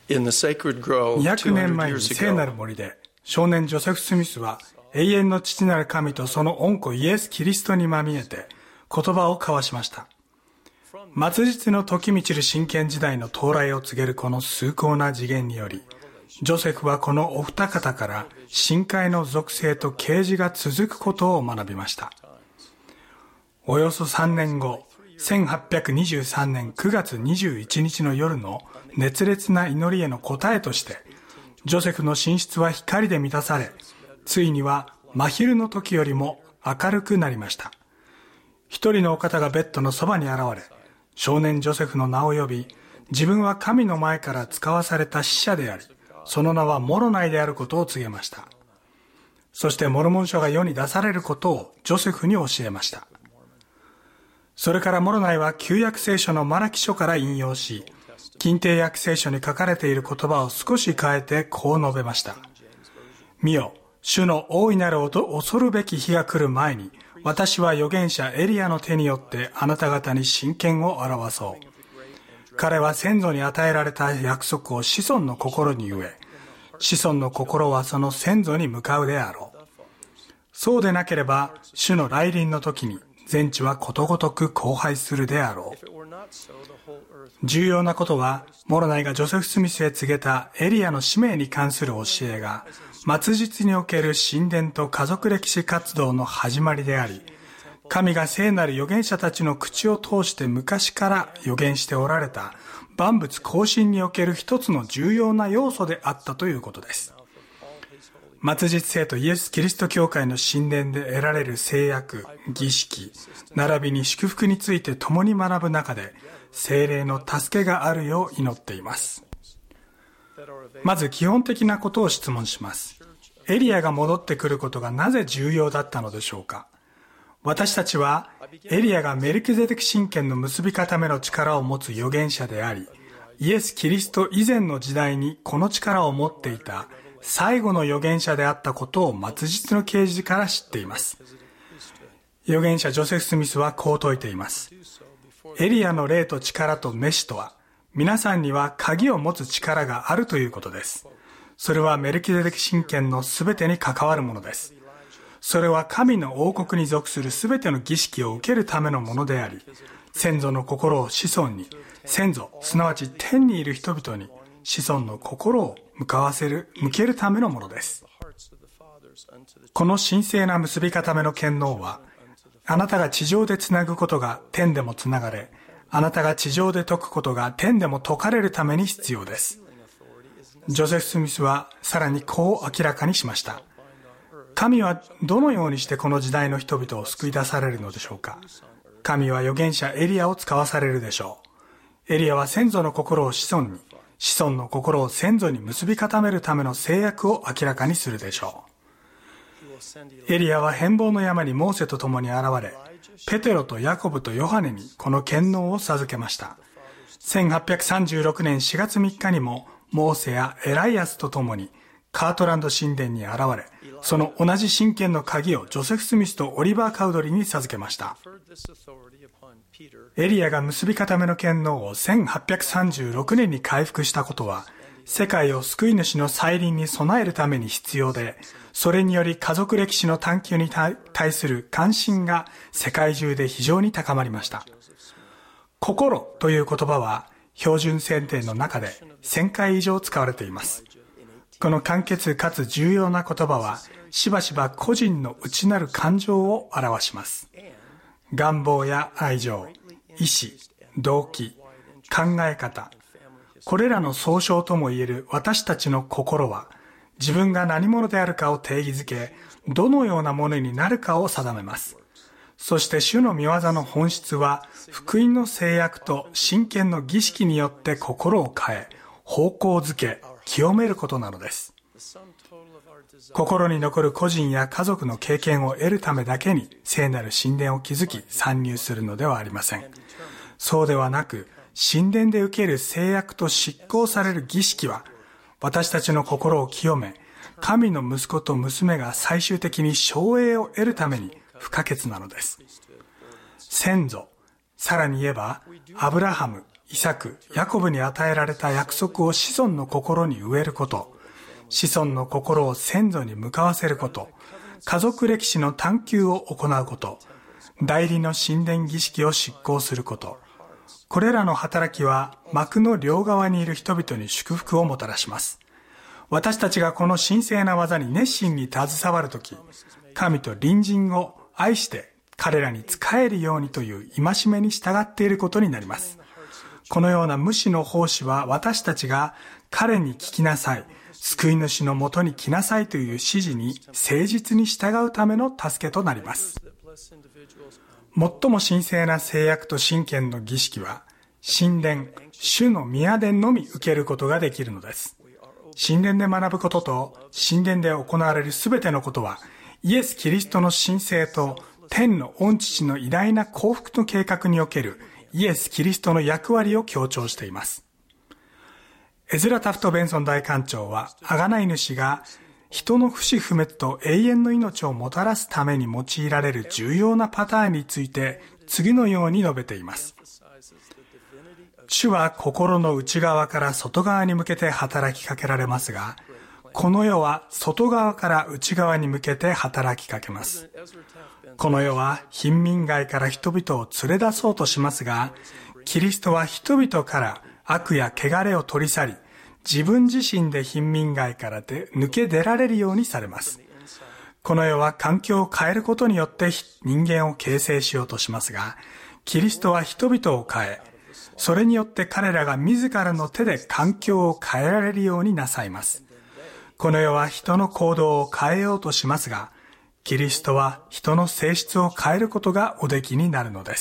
にひゃくねんまえに聖なる森で少年ジョセフ・スミスは永遠の父なる神とその御子イエス・キリストにまみえて言葉を交わしました。末日の時満ちる真剣時代の到来を告げるこの崇高な次元により、ジョセフはこのお二方から神界の属性と啓示が続くことを学びました。およそさんねんご、せんはっぴゃくにじゅうさんねんくがつにじゅういちにちの夜の熱烈な祈りへの答えとして、ジョセフの寝室は光で満たされ、ついには真昼の時よりも明るくなりました。一人のお方がベッドのそばに現れ、少年ジョセフの名を呼び、自分は神の前から使わされた使者であり、その名はモロナイであることを告げました。そしてモルモン書が世に出されることをジョセフに教えました。それからモロナイは旧約聖書のマラキ書から引用し、近帝訳聖書に書かれている言葉を少し変えてこう述べました。見よ、主の大いなる恐るべき日が来る前に、私は預言者エリアの手によってあなた方に真剣を表そう。彼は先祖に与えられた約束を子孫の心に植え、子孫の心はその先祖に向かうであろう。そうでなければ、主の来臨の時に全地はことごとく荒廃するであろう。重要なことは、モロナイがジョセフ・スミスへ告げたエリアの使命に関する教えが、末日における神殿と家族歴史活動の始まりであり、神が聖なる預言者たちの口を通して昔から預言しておられた万物更新における一つの重要な要素であったということです。末日聖とイエス・キリスト教会の神殿で得られる制約、儀式、並びに祝福について共に学ぶ中で、聖霊の助けがあるよう祈っています。まず基本的なことを質問します。エリアが戻ってくることがなぜ重要だったのでしょうか。私たちはエリアがメルキゼデク神権の結び固めの力を持つ預言者であり、イエス・キリスト以前の時代にこの力を持っていた最後の預言者であったことを末日の啓示から知っています。預言者ジョセフ・スミスはこう説いています。エリアの霊と力と召しとは、皆さんには鍵を持つ力があるということです。それはメルキゼデク神権のすべてに関わるものです。それは神の王国に属するすべての儀式を受けるためのものであり、先祖の心を子孫に、先祖、すなわち天にいる人々に子孫の心を向かわせる、向けるためのものです。この神聖な結び固めの権能は、あなたが地上でつなぐことが天でもつながれ、あなたが地上で解くことが天でも解かれるために必要です。ジョセフ・スミスはさらにこう明らかにしました。神はどのようにしてこの時代の人々を救い出されるのでしょうか。神は預言者エリアを使わされるでしょう。エリアは先祖の心を子孫に、子孫の心を先祖に結び固めるための制約を明らかにするでしょう。エリアは変貌の山にモーセと共に現れ、ペテロとヤコブとヨハネにこの権能を授けました。せんはっぴゃくさんじゅうろくねんしがつみっかにも、モーセやエライアスと共にカートランド神殿に現れ、その同じ神権の鍵をジョセフ・スミスとオリバー・カウドリに授けました。エリアが結び固めの権能をせんはっぴゃくさんじゅうろくねんに回復したことは、世界を救い主の再臨に備えるために必要で、それにより家族歴史の探求に対する関心が世界中で非常に高まりました。心という言葉は標準選定の中でせんかい以上使われています。この簡潔かつ重要な言葉はしばしば個人の内なる感情を表します。願望や愛情、意志、動機、考え方、これらの総称ともいえる私たちの心は、自分が何者であるかを定義づけ、どのようなものになるかを定めます。そして主の御業の本質は、福音の制約と真剣の儀式によって心を変え、方向づけ、清めることなのです。心に残る個人や家族の経験を得るためだけに聖なる神殿を築き参入するのではありません。そうではなく、神殿で受ける制約と執行される儀式は、私たちの心を清め、神の息子と娘が最終的に称栄を得るために不可欠なのです。先祖、さらに言えば、アブラハム、 イサク、ヤコブに与えられた約束を子孫の心に植えること、子孫の心を先祖に向かわせること、家族歴史の探求を行うこと、代理の神殿儀式を執行すること、これらの働きは幕の両側にいる人々に祝福をもたらします。私たちがこの神聖な技に熱心に携わるとき、神と隣人を愛して彼らに仕えるようにという戒めに従っていることになります。このような無私の奉仕は私たちが彼に聞きなさい、救い主のもとに来なさいという指示に誠実に従うための助けとなります。最も神聖な制約と神権の儀式は、神殿、主の宮殿のみ受けることができるのです。神殿で学ぶことと神殿で行われるすべてのことは、イエス・キリストの神聖と天の御父の偉大な幸福の計画におけるイエス・キリストの役割を強調しています。エズラ・タフト・ベンソン大官長は、贖い主が人の不死不滅と永遠の命をもたらすために用いられる重要なパターンについて次のように述べています。主は心の内側から外側に向けて働きかけられますが、この世は外側から内側に向けて働きかけます。この世は貧民街から人々を連れ出そうとしますが、キリストは人々から悪や汚れを取り去り、自分自身で貧民街からで抜け出られるようにされます。この世は環境を変えることによって人間を形成しようとしますが、キリストは人々を変え、それによって彼らが自らの手で環境を変えられるようになさいます。この世は人の行動を変えようとしますが、キリストは人の性質を変えることがおできになるのです。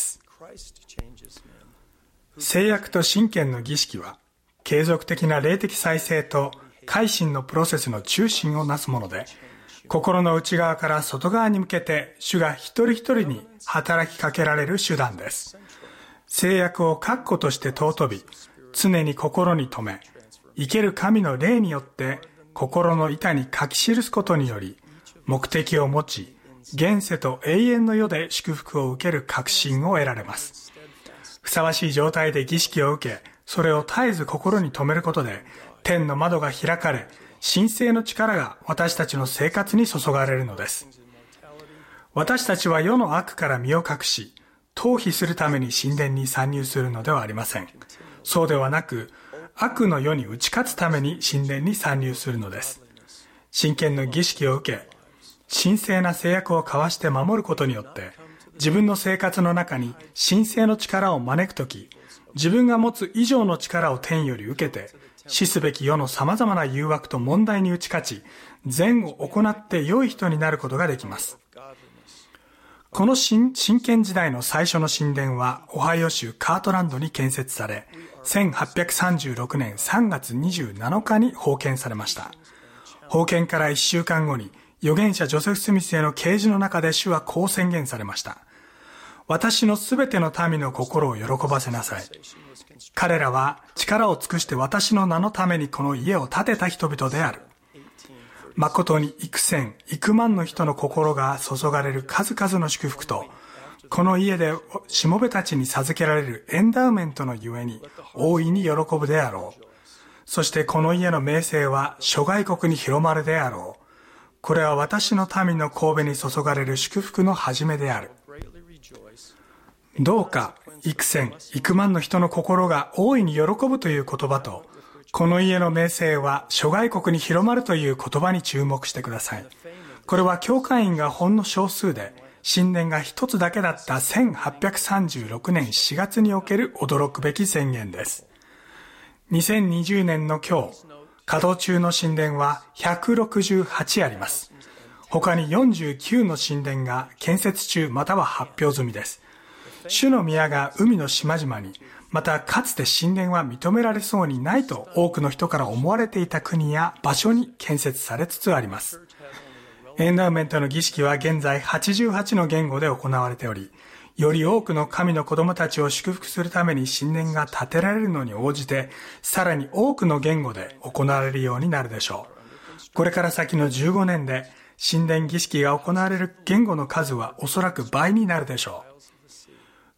制約と神権の儀式は、継続的な霊的再生と改心のプロセスの中心をなすもので、心の内側から外側に向けて主が一人一人に働きかけられる手段です。制約を確固として尊び、常に心に留め、生ける神の霊によって心の板に書き記すことにより、目的を持ち、現世と永遠の世で祝福を受ける確信を得られます。ふさわしい状態で儀式を受け、それを絶えず心に留めることで、天の窓が開かれ、神聖の力が私たちの生活に注がれるのです。私たちは世の悪から身を隠し、逃避するために神殿に参入するのではありません。そうではなく、悪の世に打ち勝つために神殿に参入するのです。神権の儀式を受け、神聖な制約を交わして守ることによって、自分の生活の中に神聖の力を招くとき、自分が持つ以上の力を天より受けて、死すべき世の様々な誘惑と問題に打ち勝ち、善を行って良い人になることができます。この神権時代の最初の神殿は、オハイオ州カートランドに建設され、せんはっぴゃくさんじゅうろくねんさんがつにじゅうなのかに封建されました。封建からいっしゅうかんごに、預言者ジョセフ・スミスへの啓示の中で主はこう宣言されました。私のすべての民の心を喜ばせなさい。彼らは力を尽くして私の名のためにこの家を建てた人々である。誠に幾千、幾万の人の心が注がれる数々の祝福と、この家でしもべたちに授けられるエンダウメントのゆえに大いに喜ぶであろう。そしてこの家の名声は諸外国に広まるであろう。これは私の民の神戸に注がれる祝福の始めである。どうか幾千、幾万の人の心が大いに喜ぶという言葉と、この家の名声は諸外国に広まるという言葉に注目してください。これは教会員がほんの少数で、神殿が一つだけだったせんはっぴゃくさんじゅうろくねんしがつにおける驚くべき宣言です。にせんにじゅうねんの今日、稼働中の神殿はひゃくろくじゅうはちあります。他によんじゅうきゅうの神殿が建設中または発表済みです。主の宮が海の島々に、またかつて神殿は認められそうにないと多くの人から思われていた国や場所に建設されつつあります。エンダウメントの儀式は現在はちじゅうはちの言語で行われており、より多くの神の子供たちを祝福するために神殿が建てられるのに応じて、さらに多くの言語で行われるようになるでしょう。これから先のじゅうごねんで神殿儀式が行われる言語の数はおそらく倍になるでしょう。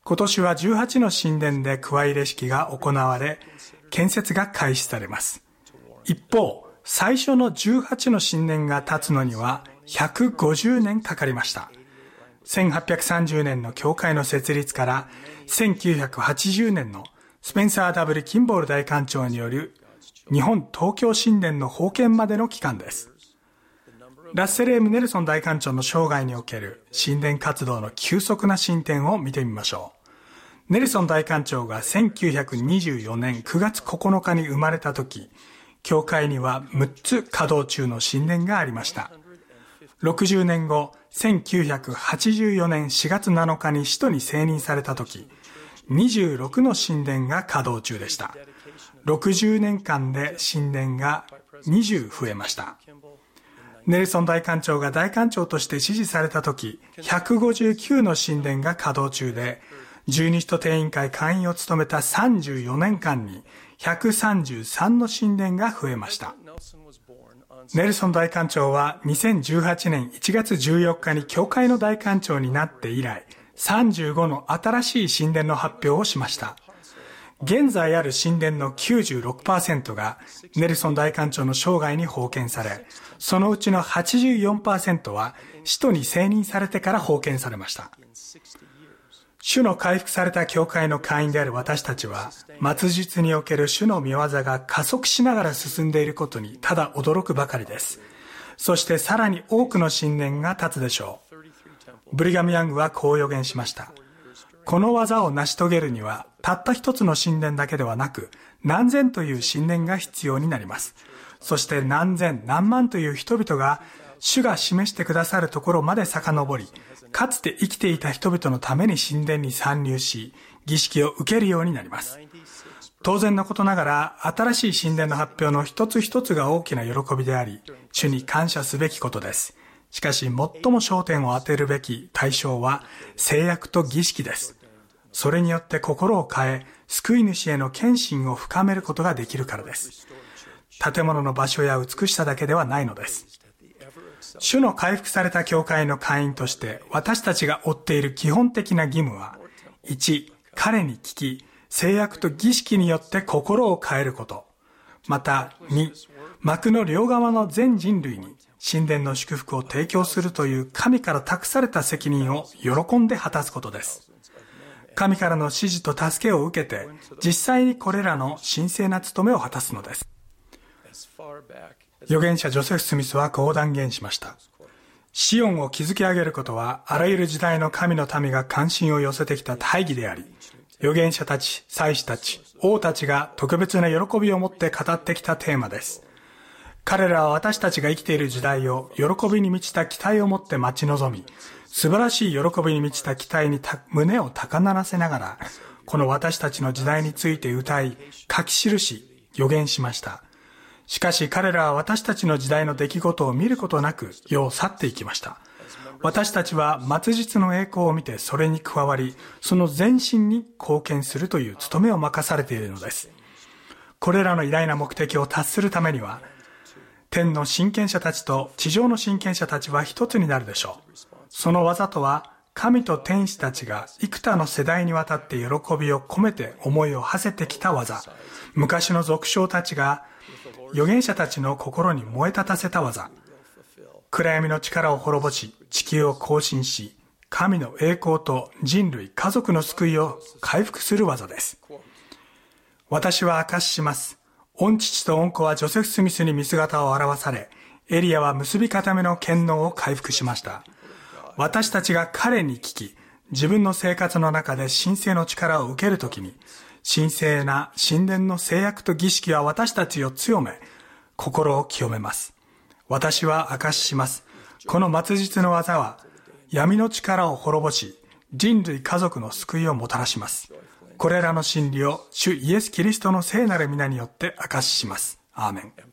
今年はじゅうはちの神殿で加入れ式が行われ、建設が開始されます。一方、最初のじゅうはちの神殿が建つのにはひゃくごじゅうねんかかりました。せんはっぴゃくさんじゅうねんの教会の設立からせんきゅうひゃくはちじゅうねんのスペンサー・ダブル・キンボール大館長による日本東京神殿の封建までの期間です。ラッセル・エム・ネルソン大館長の生涯における神殿活動の急速な進展を見てみましょう。ネルソン大館長がせんきゅうひゃくにじゅうよねんくがつここのかに生まれた時、教会にはむっつ稼働中の神殿がありました。ろくじゅうねんご、せんきゅうひゃくはちじゅうよねんしがつなのかに使徒に選任された時、にじゅうろくの神殿が稼働中でした。ろくじゅうねんかんで神殿がにじゅう増えました。ネルソン大館長が大館長として指示された時、ひゃくごじゅうきゅうの神殿が稼働中で、十二使徒定員会会員を務めたさんじゅうよねんかんにひゃくさんじゅうさんの神殿が増えました。ネルソン大館長はにせんじゅうはちねんいちがつじゅうよっかに教会の大館長になって以来、さんじゅうごの新しい神殿の発表をしました。現在ある神殿の きゅうじゅうろくパーセント がネルソン大館長の生涯に封建され、そのうちの はちじゅうよんパーセント は使徒に選任されてから封建されました。主の回復された教会の会員である私たちは、末日における主の御業が加速しながら進んでいることにただ驚くばかりです。そしてさらに多くの神殿が建つでしょう。ブリガム・ヤングはこう予言しました。この技を成し遂げるには、たった一つの神殿だけではなく、何千という神殿が必要になります。そして何千何万という人々が、主が示してくださるところまで遡り、かつて生きていた人々のために神殿に参入し、儀式を受けるようになります。当然のことながら、新しい神殿の発表の一つ一つが大きな喜びであり、主に感謝すべきことです。しかし、最も焦点を当てるべき対象は、制約と儀式です。それによって心を変え、救い主への献身を深めることができるからです。建物の場所や美しさだけではないのです。主の回復された教会の会員として、私たちが負っている基本的な義務は、いち、彼に聞き、制約と儀式によって心を変えること。また、に、幕の両側の全人類に、神殿の祝福を提供するという神から託された責任を喜んで果たすことです。神からの指示と助けを受けて、実際にこれらの神聖な務めを果たすのです。預言者ジョセフ・スミスはこう断言しました。シオンを築き上げることは、あらゆる時代の神の民が関心を寄せてきた大義であり、預言者たち、祭司たち、王たちが特別な喜びを持って語ってきたテーマです。彼らは私たちが生きている時代を喜びに満ちた期待を持って待ち望み、素晴らしい喜びに満ちた期待に胸を高鳴らせながら、この私たちの時代について歌い、書き記し、予言しました。しかし彼らは私たちの時代の出来事を見ることなく世を去っていきました。私たちは末日の栄光を見てそれに加わり、その前進に貢献するという務めを任されているのです。これらの偉大な目的を達するためには、天の親権者たちと地上の親権者たちは一つになるでしょう。その技とは、神と天使たちが幾多の世代にわたって喜びを込めて思いを馳せてきた技。昔の俗将たちが預言者たちの心に燃え立たせた技。暗闇の力を滅ぼし、地球を更新し、神の栄光と人類、家族の救いを回復する技です。私は証しします。御父と御子はジョセフ・スミスに見姿を現され、エリアは結び固めの権能を回復しました。私たちが彼に聞き、自分の生活の中で神聖の力を受けるときに、神聖な神殿の制約と儀式は私たちを強め、心を清めます。私は証しします。この末日の技は、闇の力を滅ぼし、人類家族の救いをもたらします。これらの真理を主イエス・キリストの聖なる皆によって証しします。アーメン。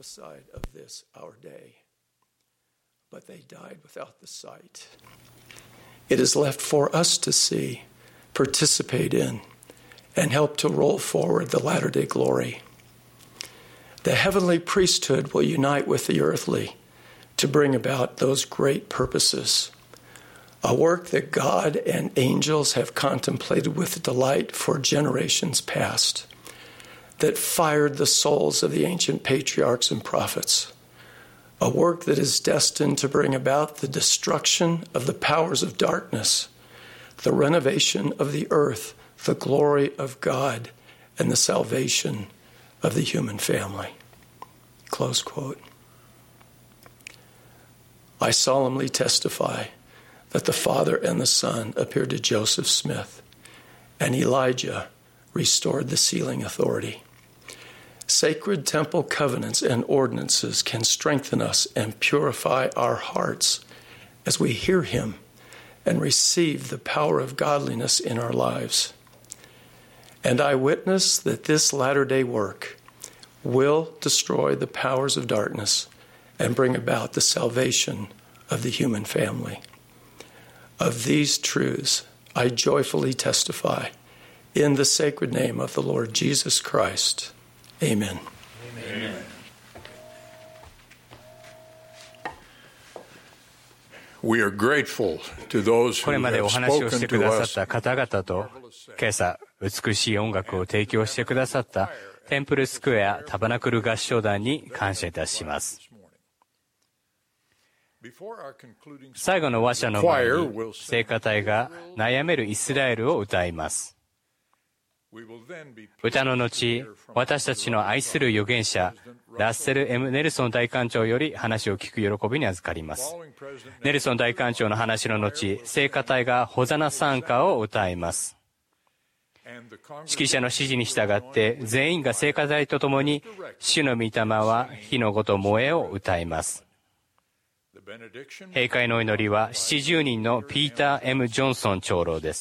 But they died without the sight. It is left for us to see, participate in, and help to roll forward the latter-day glory. The heavenly priesthood will unite with the earthly to bring about those great purposes. a work that God and angels have contemplated with delight for generations past, that fired the souls of the ancient patriarchs and prophets, a work that is destined to bring about the destruction of the powers of darkness, the renovation of the earth, the glory of God, and the salvation of the human family. Close quote. I solemnly testify that the Father and the Son appeared to Joseph Smith, and Elijah restored the sealing authority. Sacred temple covenants and ordinances can strengthen us and purify our hearts as we hear him and receive the power of godliness in our lives. And I witness that this latter-day work will destroy the powers of darkness and bring about the salvation of the human family. Of these truths, I joyfully testify in the sacred name of the Lord Jesus Christ. Amen. Amen. We are grateful to those これ who まで have お話をして spoken く to ださっ us. た方々と、今朝、美しい音楽を提供してくださったテンプルスクエアタバナクル合唱団に感謝いたします。最後の話者の前に、聖歌隊が悩めるイスラエルを歌います。歌の後、私たちの愛する預言者、ラッセル・ M ・ネルソン大官長より話を聞く喜びに預かります。ネルソン大官長の話の後、聖歌隊がホザナ賛歌を歌います。指揮者の指示に従って、全員が聖歌隊とともに、主の御霊は火のごと燃えを歌います。閉会の祈りはななじゅうにんのピーター・ M ・ジョンソン長老です。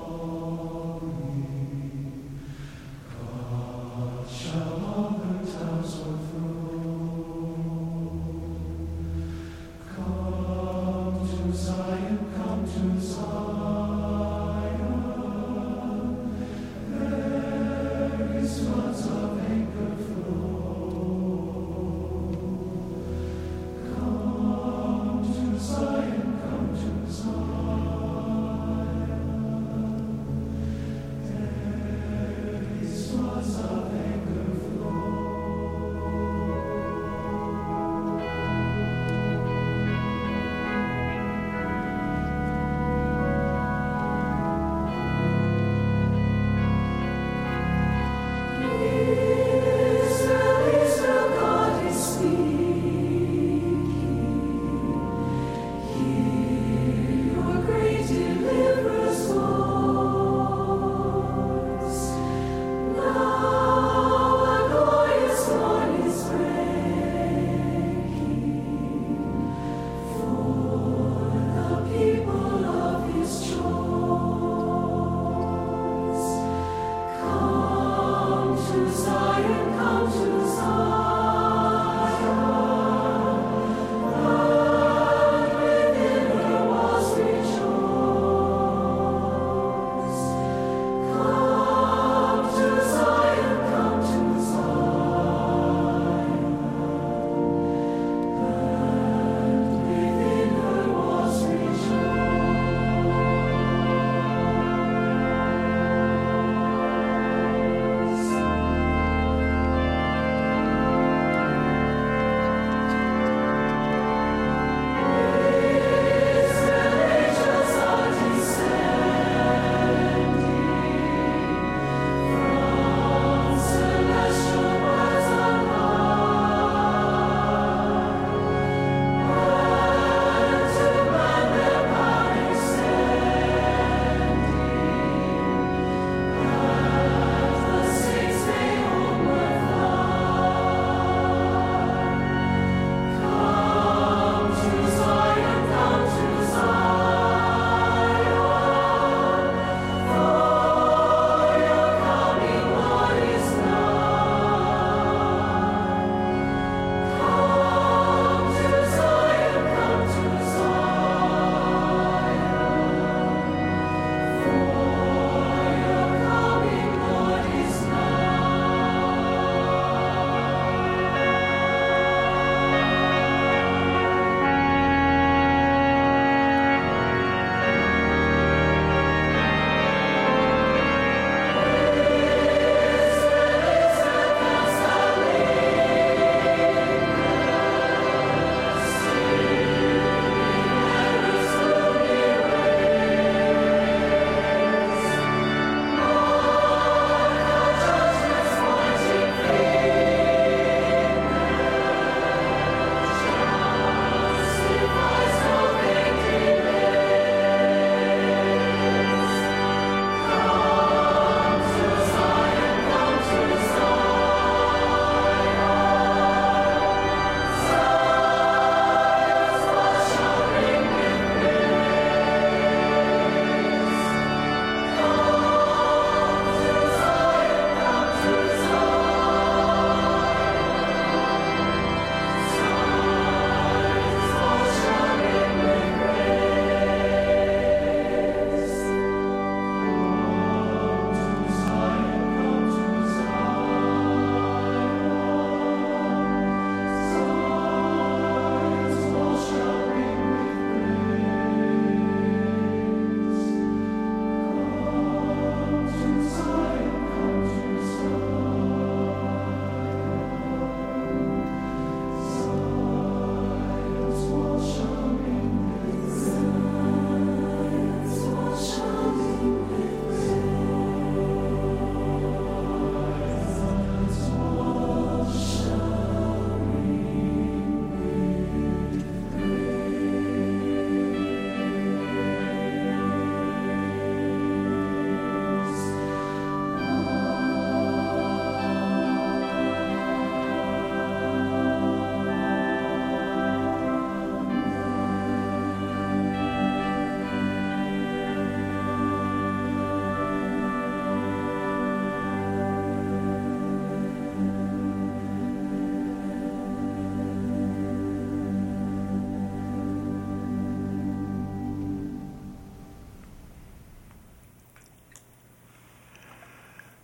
Shall all the time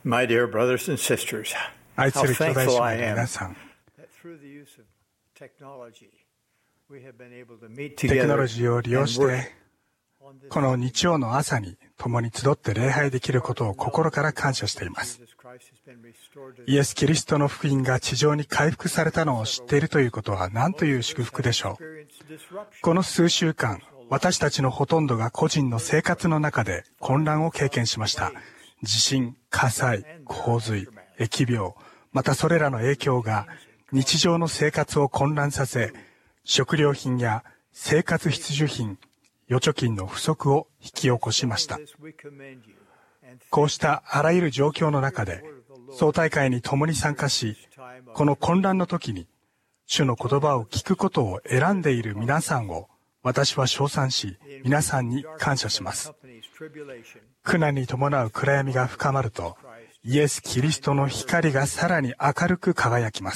My dear brothers and sisters, 愛す how る兄弟姉 thankful 妹 I の am 皆さん、 that through the use of technology, we have been able to meet テクノロ together ジーを利用し and work て、この日曜の朝に共に集って礼拝できることを心から感謝しています。 Jesus Christ has been restored to イエス・キリストの福音が地上に回復されたのを知っているということは何という祝福でしょう。 experience disruption. この数週間、私たちのほとんどが個人の生活の中で混乱を経験しました。地震、火災、洪水、疫病、またそれらの影響が日常の生活を混乱させ、食料品や生活必需品、預貯金の不足を引き起こしました。こうしたあらゆる状況の中で、総大会に共に参加し、この混乱の時に、主の言葉を聞くことを選んでいる皆さんを、私は称賛し、皆さんに感謝します。苦難に伴う暗闇が深まると、イエス・キリストの光がさらに明るく輝きます。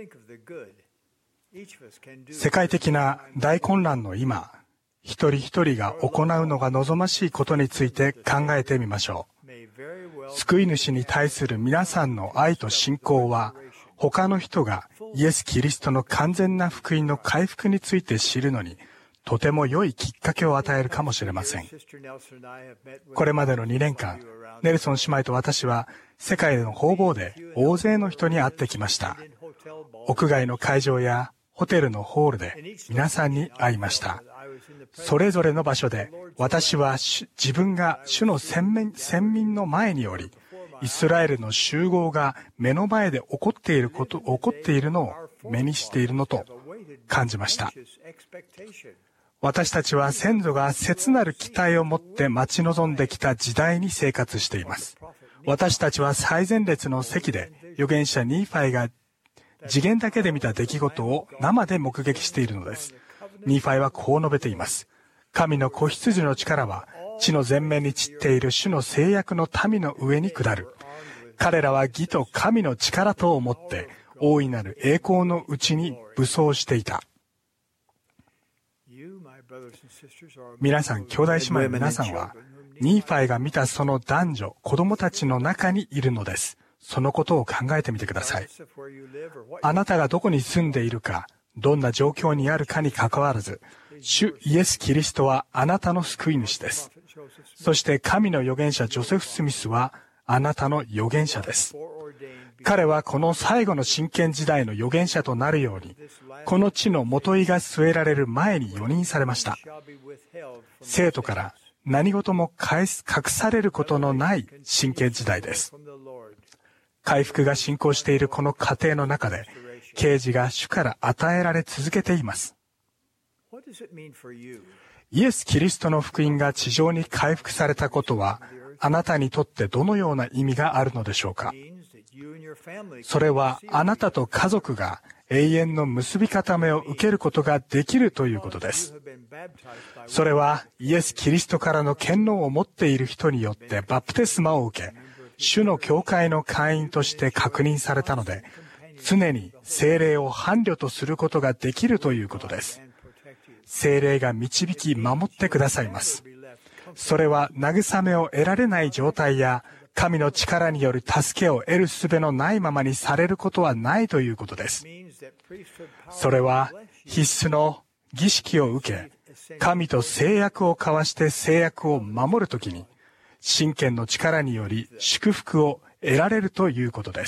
世界的な大混乱の今、一人一人が行うのが望ましいことについて考えてみましょう。救い主に対する皆さんの愛と信仰は、他の人がイエス・キリストの完全な福音の回復について知るのに、とても良いきっかけを与えるかもしれません。これまでのにねんかん、ネルソン姉妹と私は世界の方々で大勢の人に会ってきました。屋外の会場やホテルのホールで皆さんに会いました。それぞれの場所で私は自分が主の選民、選民の前におり、イスラエルの集合が目の前で起こっていること、起こっているのを目にしているのと感じました。私たちは先祖が切なる期待を持って待ち望んできた時代に生活しています。私たちは最前列の席で預言者ニーファイが次元だけで見た出来事を生で目撃しているのです。ニーファイはこう述べています。神の子羊の力は地の前面に散っている主の制約の民の上に下る。彼らは義と神の力と思って大いなる栄光のうちに武装していた。皆さん、兄弟姉妹の皆さんは、ニーファイが見たその男女、子供たちの中にいるのです。そのことを考えてみてください。あなたがどこに住んでいるか、どんな状況にあるかにかかわらず、主イエス・キリストはあなたの救い主です。そして神の預言者ジョセフ・スミスはあなたの預言者です。彼はこの最後の真剣時代の預言者となるように、この地の元井が据えられる前に預任されました。生徒から何事も隠されることのない真剣時代です。回復が進行しているこの過程の中で、啓示が主から与えられ続けています。イエス・キリストの福音が地上に回復されたことは、あなたにとってどのような意味があるのでしょうか。それはあなたと家族が永遠の結び固めを受けることができるということです。それはイエス・キリストからの権能を持っている人によってバプテスマを受け、主の教会の会員として確認されたので、常に聖霊を伴侶とすることができるということです。聖霊が導き守ってくださいます。それは慰めを得られない状態や神の力による助けを得る術のないままにされることはないということです。それは必須の儀式を受け、神と誓約を交わして誓約を守るときに、神権の力により祝福を得られるということです。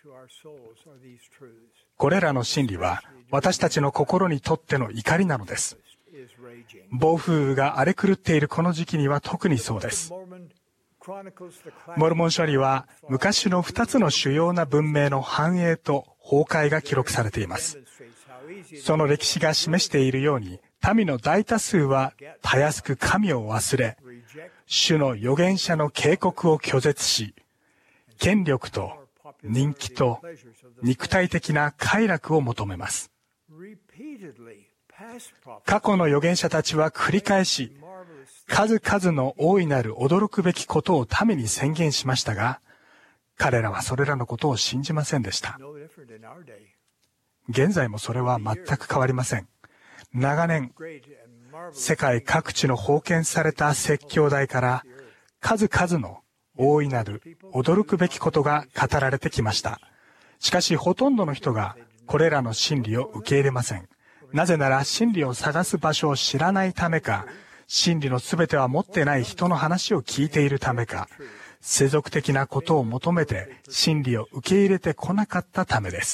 これらの真理は私たちの心にとっての怒りなのです。暴風雨が荒れ狂っているこの時期には特にそうです。モルモン書には昔の二つの主要な文明の繁栄と崩壊が記録されています。その歴史が示しているように、民の大多数はたやすく神を忘れ、主の預言者の警告を拒絶し、権力と人気と肉体的な快楽を求めます。過去の預言者たちは繰り返し、数々の大いなる驚くべきことを民に宣言しましたが、彼らはそれらのことを信じませんでした。現在もそれは全く変わりません。長年、世界各地の封建された説教台から数々の大いなる驚くべきことが語られてきました。しかしほとんどの人がこれらの真理を受け入れません。なぜなら真理を探す場所を知らないためか、真理のすべては持ってない人の話を聞いているためか、世俗的なことを求めて真理を受け入れてこなかったためです。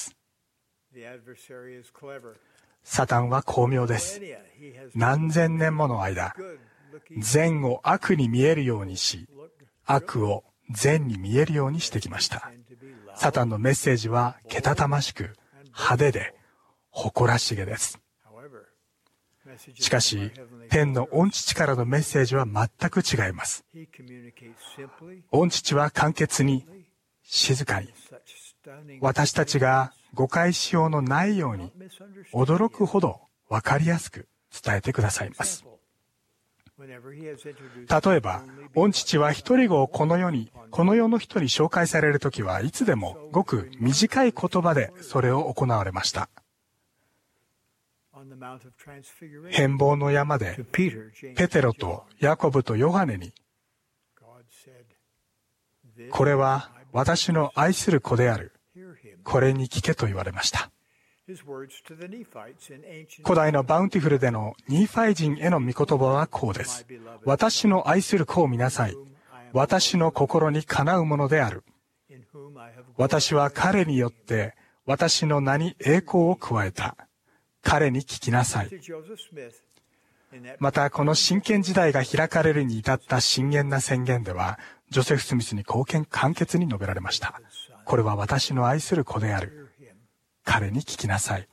サタンは巧妙です。何千年もの間、善を悪に見えるようにし、悪を善に見えるようにしてきました。サタンのメッセージはけたたましく、派手で、誇らしげです。しかし、天の御父からのメッセージは全く違います。御父は簡潔に、静かに、私たちが誤解しようのないように、驚くほど分かりやすく伝えてくださいます。例えば、御父は一人子をこの世に、この世の人に紹介されるときはいつでもごく短い言葉でそれを行われました。変貌の山でペテロとヤコブとヨハネに、これは私の愛する子である。これに聞けと言われました。古代のバウンティフルでのニーファイ人への御言葉はこうです。私の愛する子を見なさい。私の心にかなうものである。私は彼によって私の名に栄光を加えた。彼に聞きなさい。また、この真剣時代が開かれるに至った深遠な宣言では、ジョセフ・スミスに貢献簡潔に述べられました。これは私の愛する子である。彼に聞きなさい。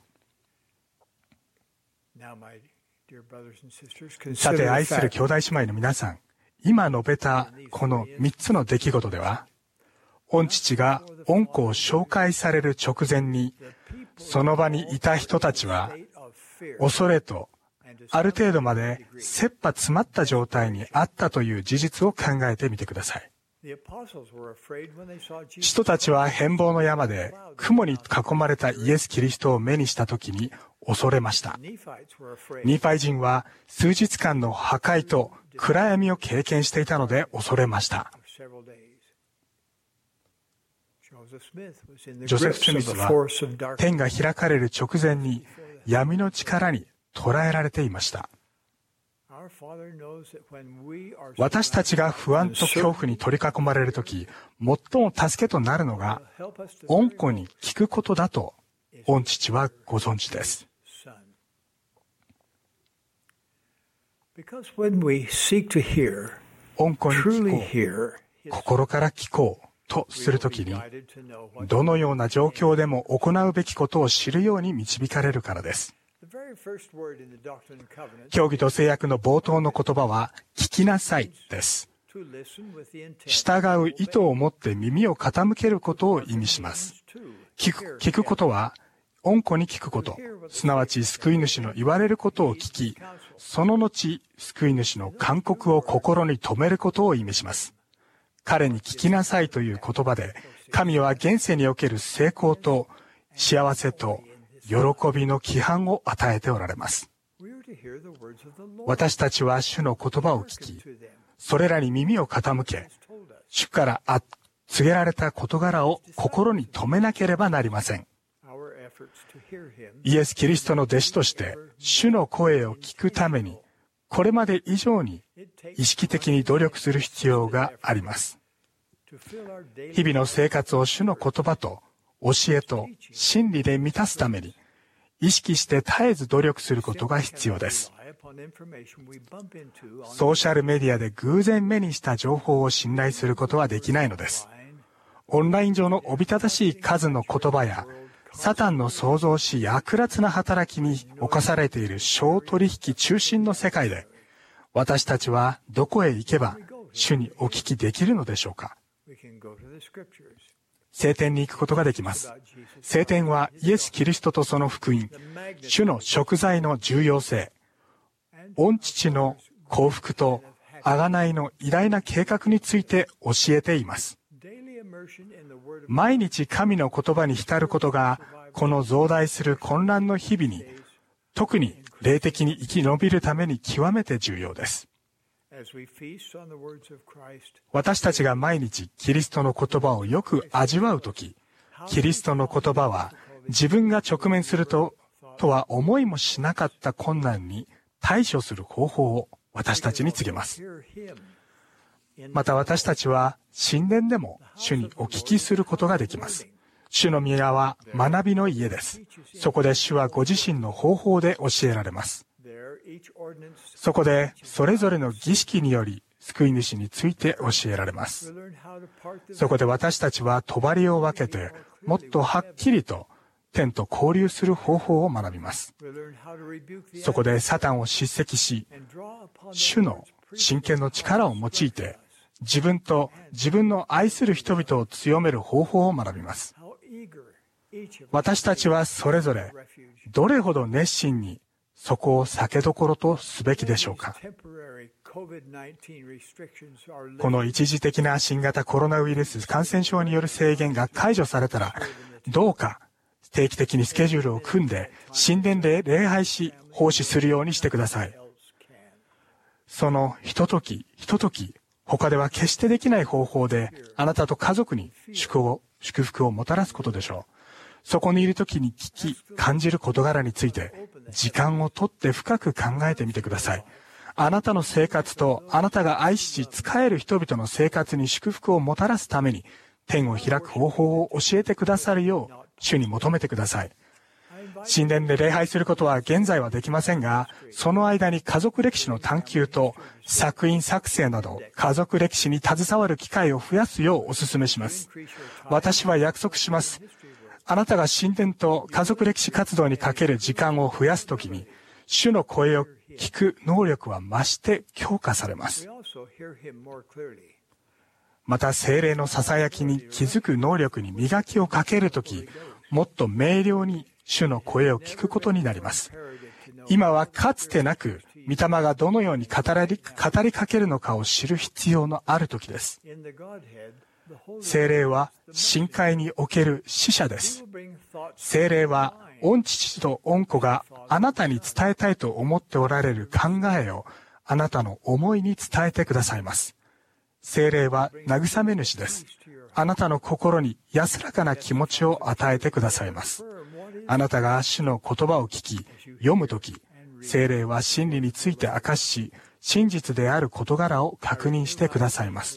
さて、愛する兄弟姉妹の皆さん、今述べたこの三つの出来事では、御父が御子を紹介される直前に、その場にいた人たちは、恐れとある程度まで切羽詰まった状態にあったという事実を考えてみてください。使徒たちは変貌の山で雲に囲まれたイエス・キリストを目にしたときに恐れました。ニーファイ人は数日間の破壊と暗闇を経験していたので恐れました。ジョセフ・スミスは天が開かれる直前に闇の力に捕らえられていました。私たちが不安と恐怖に取り囲まれるとき、最も助けとなるのが、御子に聞くことだと、御父はご存知です。御子に聞こう、心から聞こうとするときに、どのような状況でも行うべきことを知るように導かれるからです。教義と制約の冒頭の言葉は、聞きなさいです。従う意図を持って耳を傾けることを意味します。聞く、聞くことは、御子に聞くこと、すなわち救い主の言われることを聞き、その後、救い主の勧告を心に留めることを意味します。彼に聞きなさいという言葉で、神は現世における成功と幸せと喜びの規範を与えておられます。私たちは主の言葉を聞き、それらに耳を傾け、主から告げられた事柄を心に留めなければなりません。イエス・キリストの弟子として、主の声を聞くために、これまで以上に意識的に努力する必要があります。日々の生活を主の言葉と教えと真理で満たすために、意識して絶えず努力することが必要です。ソーシャルメディアで偶然目にした情報を信頼することはできないのです。オンライン上のおびただしい数の言葉や、サタンの創造し悪辣な働きに侵されている商取引中心の世界で、私たちはどこへ行けば主にお聞きできるのでしょうか。聖典に行くことができます。聖典はイエス・キリストとその福音、主の贖罪の重要性、御父の幸福と贖いの偉大な計画について教えています。毎日神の言葉に浸ることが、この増大する混乱の日々に、特に霊的に生き延びるために極めて重要です。 私たちが毎日キリストの言葉をよく味わうとき、キリストの言葉は自分が直面すると、とは思いもしなかった困難に対処する方法を私たちに告げます。また私たちは神殿でも主にお聞きすることができます。主の宮は学びの家です。そこで主はご自身の方法で教えられます。そこでそれぞれの儀式により救い主について教えられます。そこで私たちは帳を分けてもっとはっきりと天と交流する方法を学びます。そこでサタンを叱責し、主の真剣の力を用いて自分と自分の愛する人々を強める方法を学びます。私たちはそれぞれどれほど熱心にそこを酒どころとすべきでしょうか。この一時的な新型コロナウイルス感染症による制限が解除されたら、どうか定期的にスケジュールを組んで神殿で礼拝し奉仕するようにしてください。そのひとときひととき、他では決してできない方法であなたと家族に祝福を、祝福をもたらすことでしょう。そこにいるときに聞き、感じる事柄について時間をとって深く考えてみてください。あなたの生活とあなたが愛し仕える人々の生活に祝福をもたらすために天を開く方法を教えてくださるよう主に求めてください。神殿で礼拝することは現在はできませんが、その間に家族歴史の探求と作品作成など家族歴史に携わる機会を増やすようお勧めします。私は約束します。あなたが神殿と家族歴史活動にかける時間を増やすときに、主の声を聞く能力は増して強化されます。また聖霊のささやきに気づく能力に磨きをかけるとき、もっと明瞭に主の声を聞くことになります。今はかつてなく、御霊がどのように語り、語りかけるのかを知る必要のあるときです。聖霊は神界における使者です。聖霊は御父と御子があなたに伝えたいと思っておられる考えをあなたの思いに伝えてくださいます。聖霊は慰め主です。あなたの心に安らかな気持ちを与えてくださいます。あなたが主の言葉を聞き、読むとき、聖霊は真理について明かし、真実である事柄を確認してくださいます。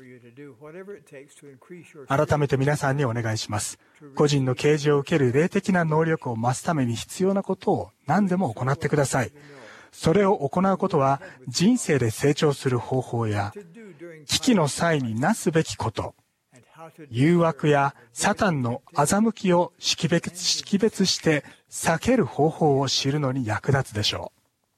改めて皆さんにお願いします。個人の啓示を受ける霊的な能力を増すために必要なことを何でも行ってください。それを行うことは人生で成長する方法や危機の際になすべきこと、誘惑やサタンの欺きを識別、識別して避ける方法を知るのに役立つでしょ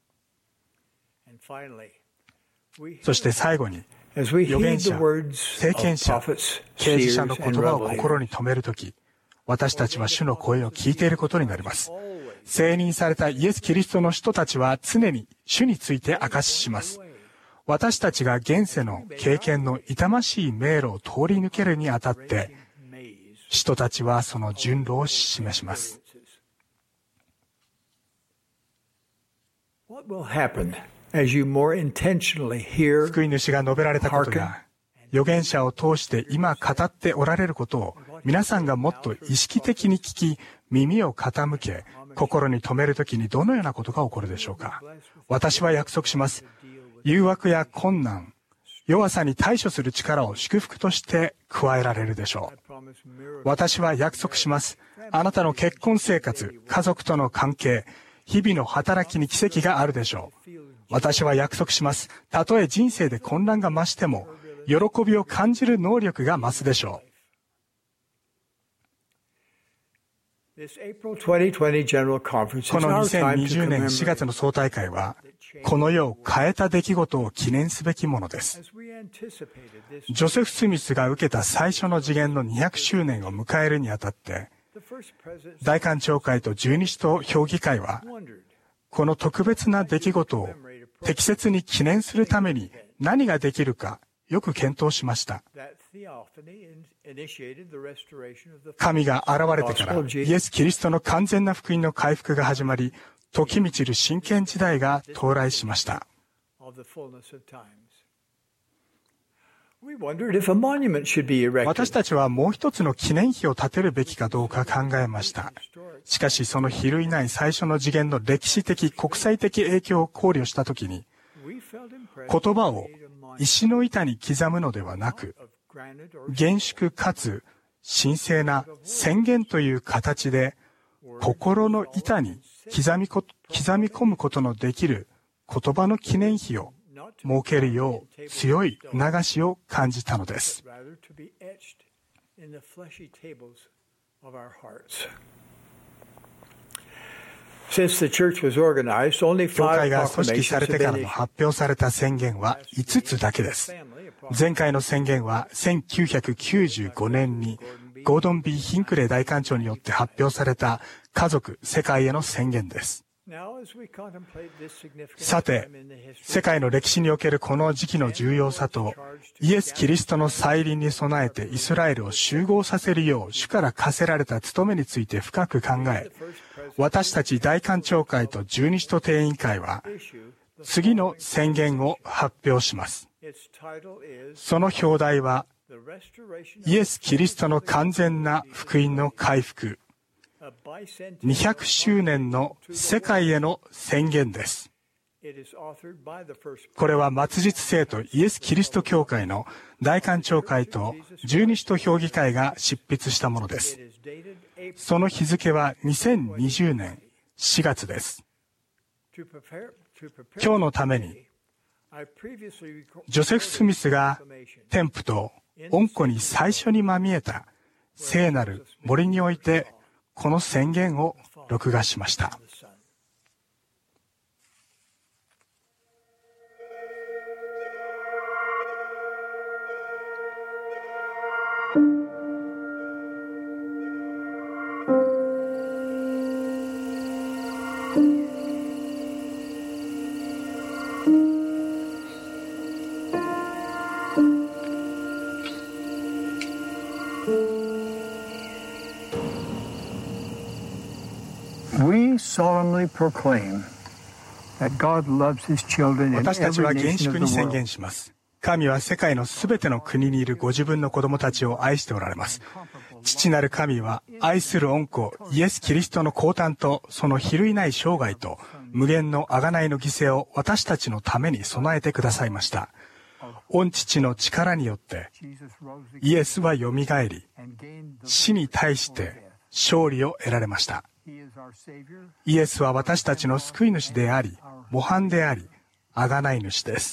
う。そして最後に、預言者、聖賢者、啓示者の言葉を心に留めるとき、私たちは主の声を聞いていることになります。聖認されたイエス・キリストの人たちは常に主について証しします。私たちが現世の経験の痛ましい迷路を通り抜けるにあたって、人たちはその順路を示します。福音主が述べられたことや、預言者を通して今語っておられることを皆さんがもっと意識的に聞き、耳を傾け、心に留めるときにどのようなことが起こるでしょうか。私は約束します。誘惑や困難、弱さに対処する力を祝福として加えられるでしょう。私は約束します。あなたの結婚生活、家族との関係、日々の働きに奇跡があるでしょう。私は約束します。たとえ人生で混乱が増しても、喜びを感じる能力が増すでしょう。このにせんにじゅうねんしがつの総大会は、この世を変えた出来事を記念すべきものです。ジョセフ・スミスが受けた最初の次元のにひゃくしゅうねんを迎えるにあたって、大官庁会と十二使徒評議会は、この特別な出来事を適切に記念するために何ができるかよく検討しました。神が現れてからイエス・キリストの完全な福音の回復が始まり、時満ちる真剣時代が到来しました。 私たちはもう一つの記念碑を建てるべきかどうか考えました。しかしその比類ない最初の次元の歴史的国際的影響を考慮したときに、言葉を石の板に刻むのではなく、厳粛かつ神聖な宣言という形で心の板に刻みこ、刻み込むことのできる言葉の記念碑を設けるよう強い促しを感じたのです。 教会が組織されてからの発表された宣言はいつつだけです。前回の宣言はせんきゅうひゃくきゅうじゅうごねんにゴードン・ビー・ヒンクレイ大官長によって発表された家族、世界への宣言です。さて、世界の歴史におけるこの時期の重要さと、イエス・キリストの再臨に備えてイスラエルを集合させるよう主から課せられた務めについて深く考え、私たち大官長会と十二使徒定員会は、次の宣言を発表します。その表題は、イエス・キリストの完全な福音の回復。にひゃくしゅうねんの世界への宣言です。これは末日聖徒イエス・キリスト教会の大官長会と十二使徒評議会が執筆したものです。その日付はにせんにじゅうねんしがつです。今日のために、ジョセフ・スミスが天父と恩子に最初にまみえた聖なる森においてこの宣言を録画しました。私たちは厳粛に宣言します。神は世界のすべての国にいるご自分の子供たちを愛しておられます。父なる神は愛する恩子イエス・キリストの降誕とその比類ない生涯と無限の贖いの犠牲を私たちのために備えてくださいました。御父の力によってイエスはよみがえり、死に対して勝利を得られました。イエスは私たちの救い主であり、模範であり、贖い主です。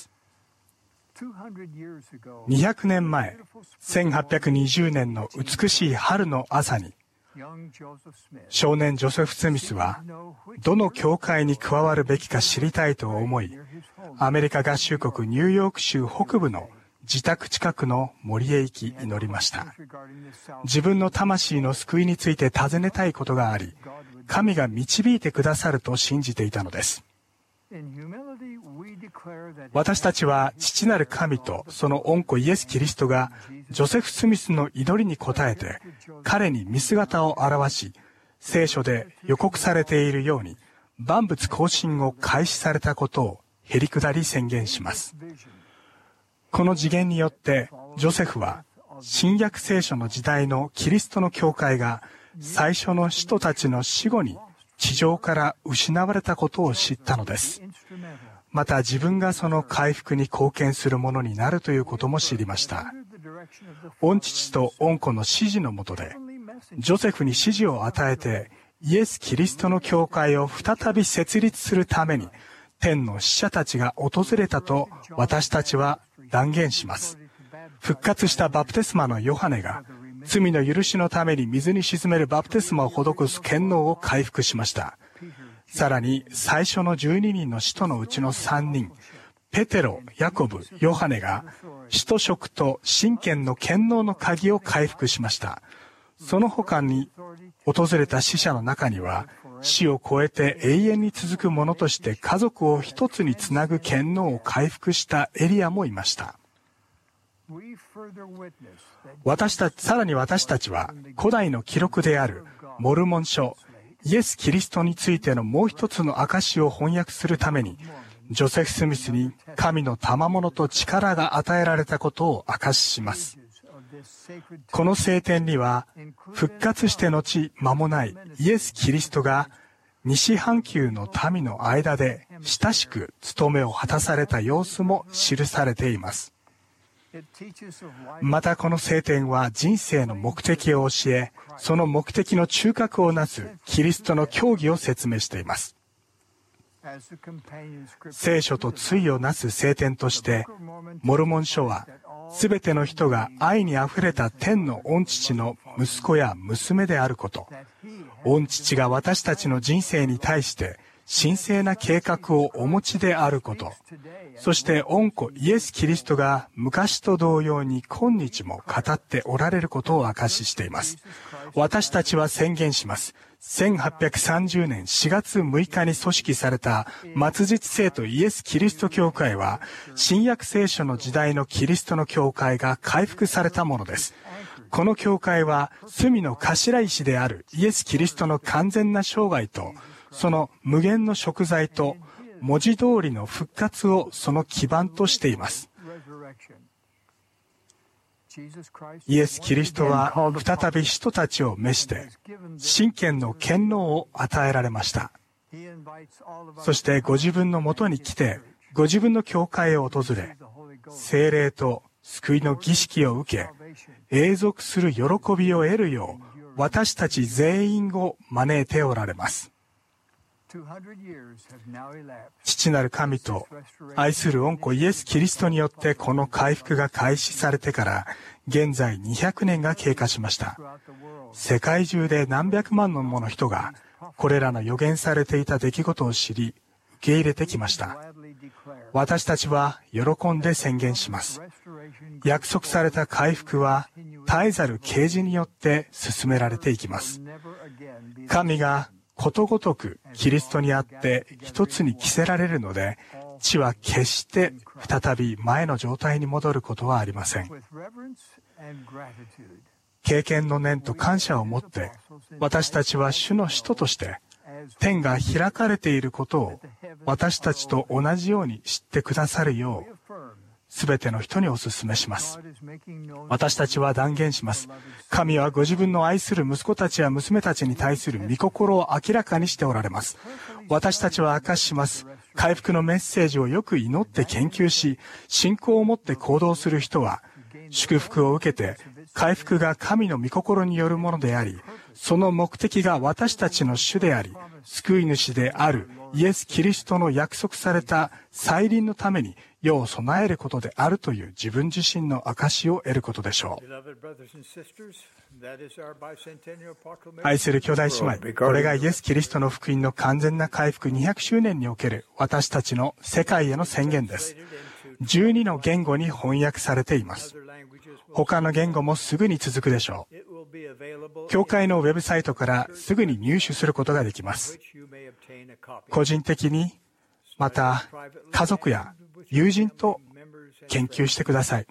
にひゃくねんまえ、せんはっぴゃくにじゅうねんの美しい春の朝に、少年ジョセフ・スミスは、どの教会に加わるべきか知りたいと思い、アメリカ合衆国ニューヨーク州北部の自宅近くの森へ行き祈りました。自分の魂の救いについて尋ねたいことがあり、神が導いてくださると信じていたのです。私たちは父なる神とその恩子イエス・キリストがジョセフ・スミスの祈りに応えて彼に見姿を現し、聖書で予告されているように万物更新を開始されたことをへりくだり宣言します。この次元によってジョセフは新約聖書の時代のキリストの教会が最初の使徒たちの死後に地上から失われたことを知ったのです。また自分がその回復に貢献するものになるということも知りました。御父と恩子の指示のもとで、ジョセフに指示を与えて、イエス・キリストの教会を再び設立するために、天の使者たちが訪れたと私たちは断言します。復活したバプテスマのヨハネが、罪の許しのために水に沈めるバプテスマを施す権能を回復しました。さらに最初のじゅうににんの使徒のうちのさんにん、ペテロ、ヤコブ、ヨハネが使徒職と神権の権能の鍵を回復しました。その他に訪れた死者の中には、死を超えて永遠に続くものとして家族を一つにつなぐ権能を回復したエリアもいました。私たち、さらに私たちは古代の記録であるモルモン書、イエス・キリストについてのもう一つの証を翻訳するために、 ジョセフ・スミスに神の賜物と力が与えられたことを証しします。この聖典には、復活して後間もないイエス・キリストが西半球の民の間で親しく務めを果たされた様子も記されています。またこの聖典は人生の目的を教え、その目的の中核をなすキリストの教義を説明しています。聖書と対をなす聖典として、モルモン書は、すべての人が愛にあふれた天の御父の息子や娘であること、御父が私たちの人生に対して神聖な計画をお持ちであること、そして御子イエス・キリストが昔と同様に今日も語っておられることを証ししています。私たちは宣言します。せんはっぴゃくさんじゅうねんしがつむいかに組織された末日聖徒イエス・キリスト教会は、新約聖書の時代のキリストの教会が回復されたものです。この教会は隅の頭石であるイエス・キリストの完全な生涯と、その無限の贖罪と文字通りの復活をその基盤としています。イエス・キリストは再び人たちを召して神権の権能を与えられました。そしてご自分のもとに来てご自分の教会を訪れ、聖霊と救いの儀式を受け、永続する喜びを得るよう私たち全員を招いておられます。父なる神と愛する御子イエス・キリストによってこの回復が開始されてから現在にひゃくねんが経過しました。世界中で何百万のもの人がこれらの予言されていた出来事を知り受け入れてきました。私たちは喜んで宣言します。約束された回復は絶えざる啓示によって進められていきます。神がことごとくキリストにあって一つに着せられるので、地は決して再び前の状態に戻ることはありません。経験の念と感謝を持って、私たちは主の使徒として天が開かれていることを私たちと同じように知ってくださるよう、すべての人にお勧めします。私たちは断言します。神はご自分の愛する息子たちや娘たちに対する御心を明らかにしておられます。私たちは証しします。回復のメッセージをよく祈って研究し、信仰を持って行動する人は、祝福を受けて、回復が神の御心によるものであり、その目的が私たちの主であり、救い主であるイエス・キリストの約束された再臨のために世を備えることであるという自分自身の証を得ることでしょう。愛する兄弟姉妹、これがイエス・キリストの福音の完全な回復にひゃくしゅうねんにおける私たちの世界への宣言です。じゅうにの言語に翻訳されています。他の言語もすぐに続くでしょう。教会のウェブサイトからすぐに入手することができます。個人的に、また家族や友人と研究してください。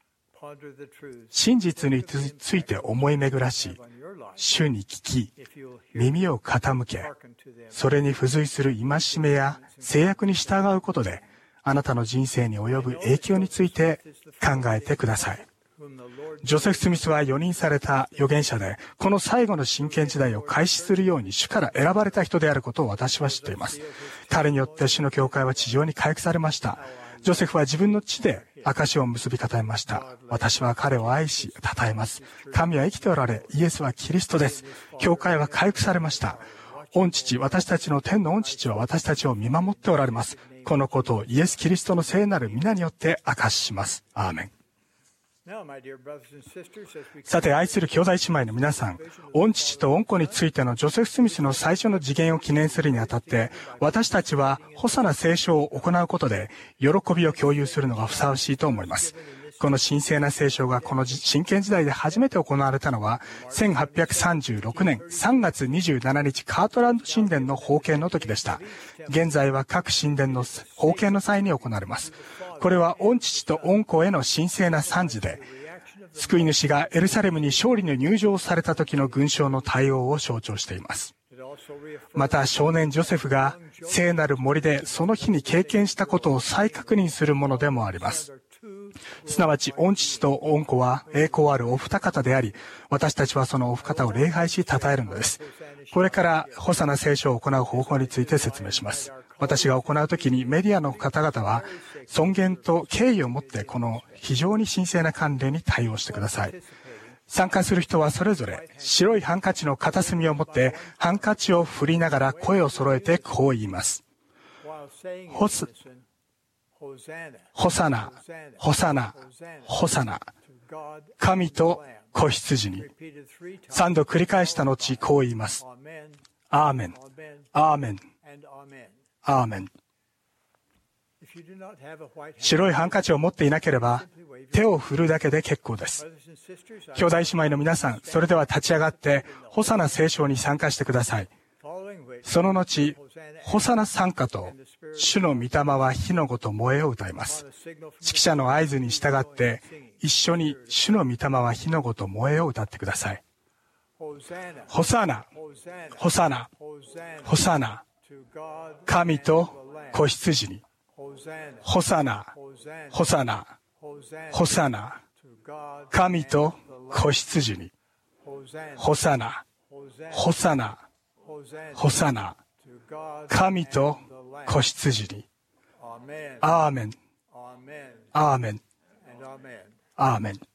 真実について思い巡らし、主に聞き、耳を傾け、それに付随する戒めや制約に従うことで、あなたの人生に及ぶ影響について考えてください。ジョセフ・スミスは預任された預言者で、この最後の真剣時代を開始するように主から選ばれた人であることを私は知っています。彼によって主の教会は地上に回復されました。ジョセフは自分の地で証を結び固めました。私は彼を愛し、称えます。神は生きておられ、イエスはキリストです。教会は回復されました。御父、私たちの天の御父は私たちを見守っておられます。このことをイエス・キリストの聖なる皆によって証しします。アーメン。さて、愛する兄弟姉妹の皆さん、御父と御子についてのジョセフ・スミスの最初の次元を記念するにあたって、私たちは補佐な聖書を行うことで、喜びを共有するのがふさわしいと思います。この神聖な聖書がこの真剣時代で初めて行われたのは、せんはっぴゃくさんじゅうろくねんさんがつにじゅうしちにちカートランド神殿の封建の時でした。現在は各神殿の封建の際に行われます。これは御父と御子への神聖な賛辞で、救い主がエルサレムに勝利の入場された時の群衆の対応を象徴しています。 また少年ジョセフが聖なる森でその日に経験したことを再確認するものでもあります。すなわち御父と御子は栄光あるお二方であり、私たちはそのお二方を礼拝し称えるのです。これからホサナ聖書を行う方法について説明します。私が行うときにメディアの方々は尊厳と敬意を持ってこの非常に神聖な慣例に対応してください。参加する人はそれぞれ白いハンカチの片隅を持ってハンカチを振りながら声を揃えてこう言います。ホスホサナ、ホサナ、ホサナ、神と子羊に。三度繰り返した後、こう言います。アーメン、アーメン、アーメン。白いハンカチを持っていなければ、手を振るだけで結構です。兄弟姉妹の皆さん、それでは立ち上がって、ホサナ聖書に参加してください。その後、ホサナ賛歌と、主の御霊は火のごと燃えを歌います。指揮者の合図に従って、一緒に主の御霊は火のごと燃えを歌ってください。ホサナ、ホサナ、ホサナ、神と子羊に。ホサナ、ホサナ、ホサナ、神と子羊に。ホサナ、ホサナ、ホサナ、神と子羊に。アーメン、アーメン、アーメン。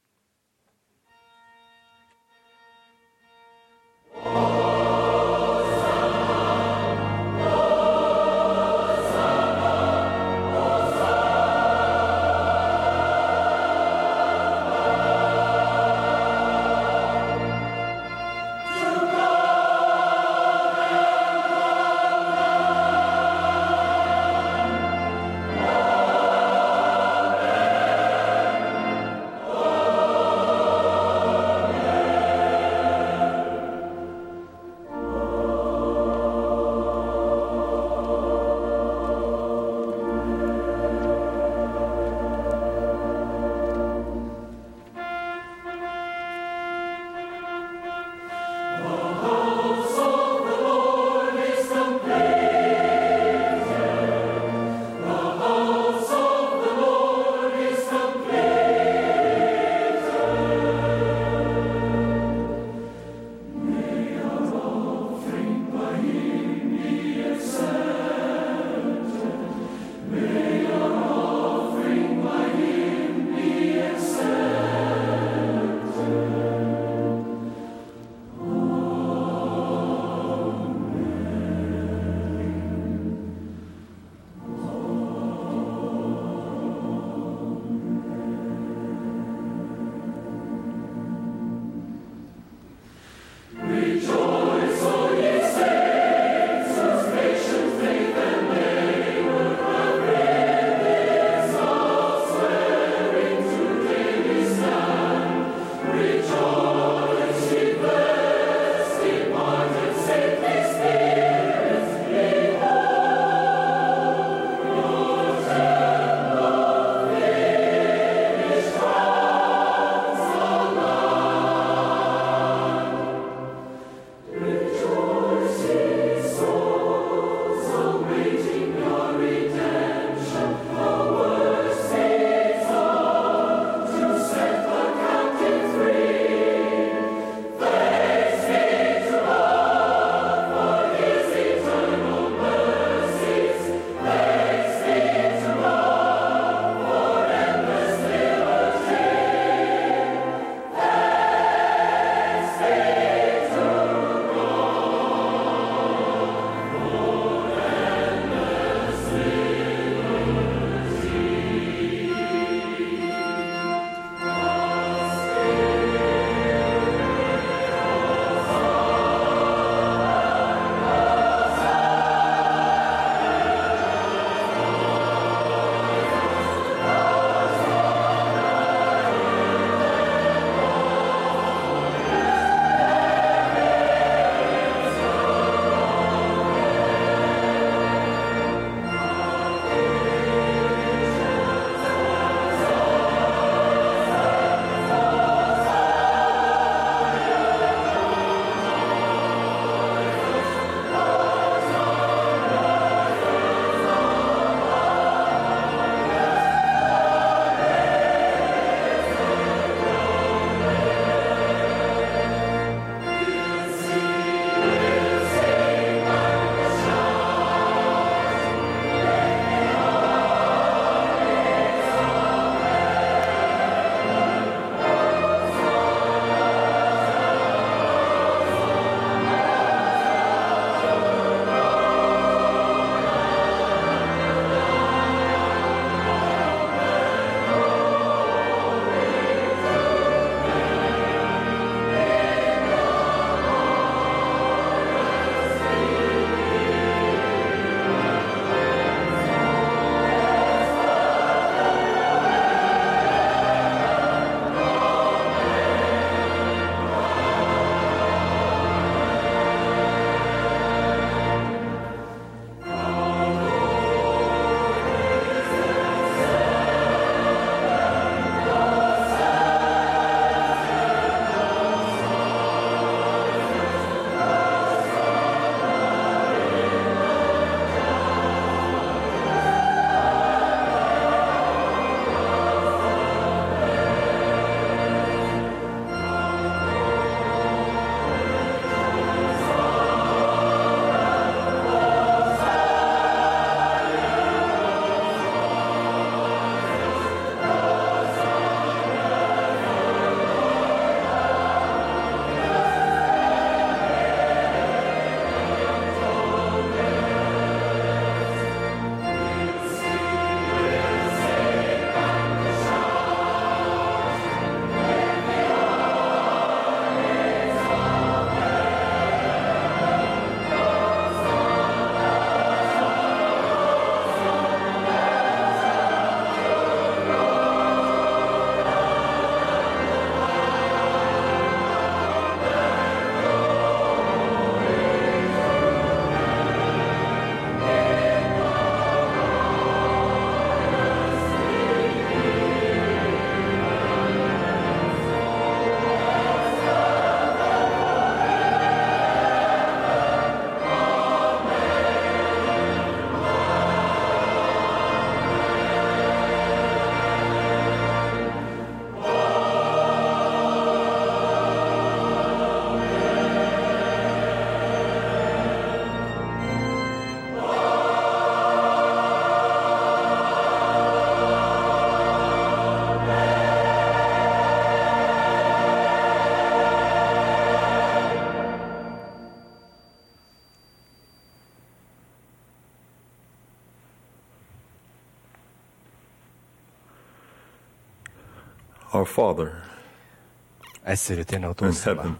Our Father 愛する天のお父 in 様、 heaven,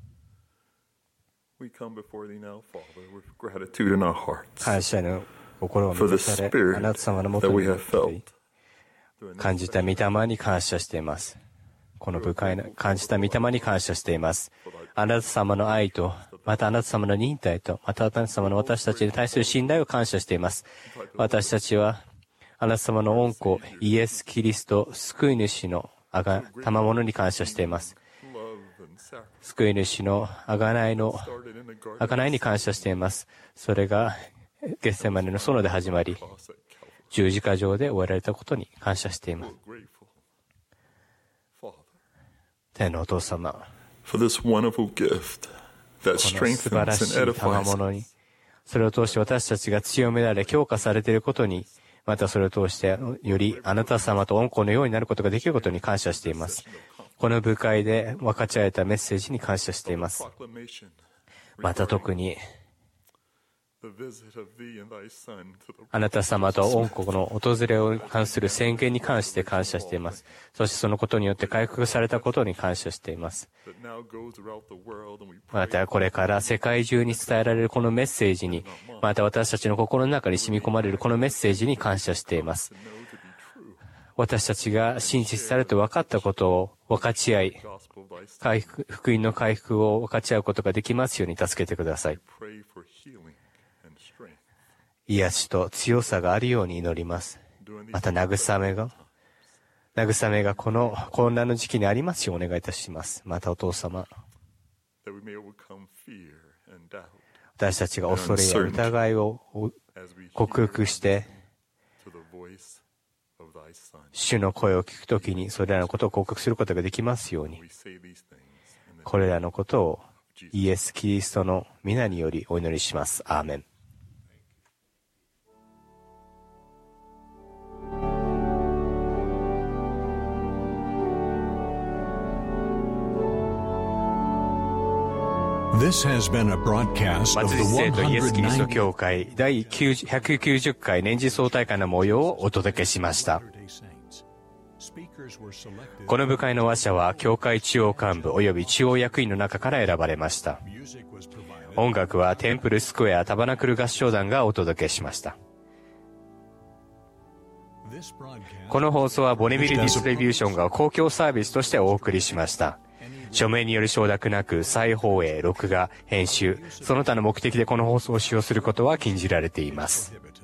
we come before thee now, Father, with gratitude in our hearts 感謝の心を for 満 the たされ、 Spirit あなた様のも that と we に have felt. 感じた御霊に感謝しています。この深いな感じた御霊に感謝しています。あなた様の愛と、またあなた様の忍耐と、またあなた様の私たちに対する信頼を感謝しています。私たちは、あなた様の恩子、イエス・キリスト、救い主のあが、賜物に感謝しています。救い主のあがないの、あがないに感謝しています。それが、ゲッセマネの園で始まり、十字架上で終えられたことに感謝しています。天のお父様、 for this wonderful gift that この素晴ら strengthens し and い賜 edifies 物に、それを通して私たちが強められ、強化されていることに、またそれを通して、よりあなた様と恩子のようになることができることに感謝しています。この部会で分かち合えたメッセージに感謝しています。また特に、あなた様と恩子の訪れを関する宣言に関して感謝しています。そしてそのことによって回復されたことに感謝しています。またこれから世界中に伝えられるこのメッセージに、また私たちの心の中に染み込まれるこのメッセージに感謝しています。私たちが真実されて分かったことを分かち合い、回復、福音の回復を分かち合うことができますように助けてください。癒しと強さがあるように祈ります。また慰めが、慰めがこの混乱の時期にありますようお願いいたします。またお父様、私たちが恐れや疑いを克服して、主の声を聞くときにそれらのことを告白することができますように、これらのことをイエス・キリストの皆によりお祈りします。アーメン。 This has been a broadcast of 松 the 実生徒イエス・キリストひゃくきゅうじゅう教会第ひゃくきゅうじゅっかい年次総大会の模様をお届けしました。この部会の話者は教会中央幹部及び中央役員の中から選ばれました。音楽はテンプルスクエアタバナクル合唱団がお届けしました。この放送はボネビルディストリビューションが公共サービスとしてお送りしました。署名による承諾なく再放映、録画、編集、その他の目的でこの放送を使用することは禁じられています。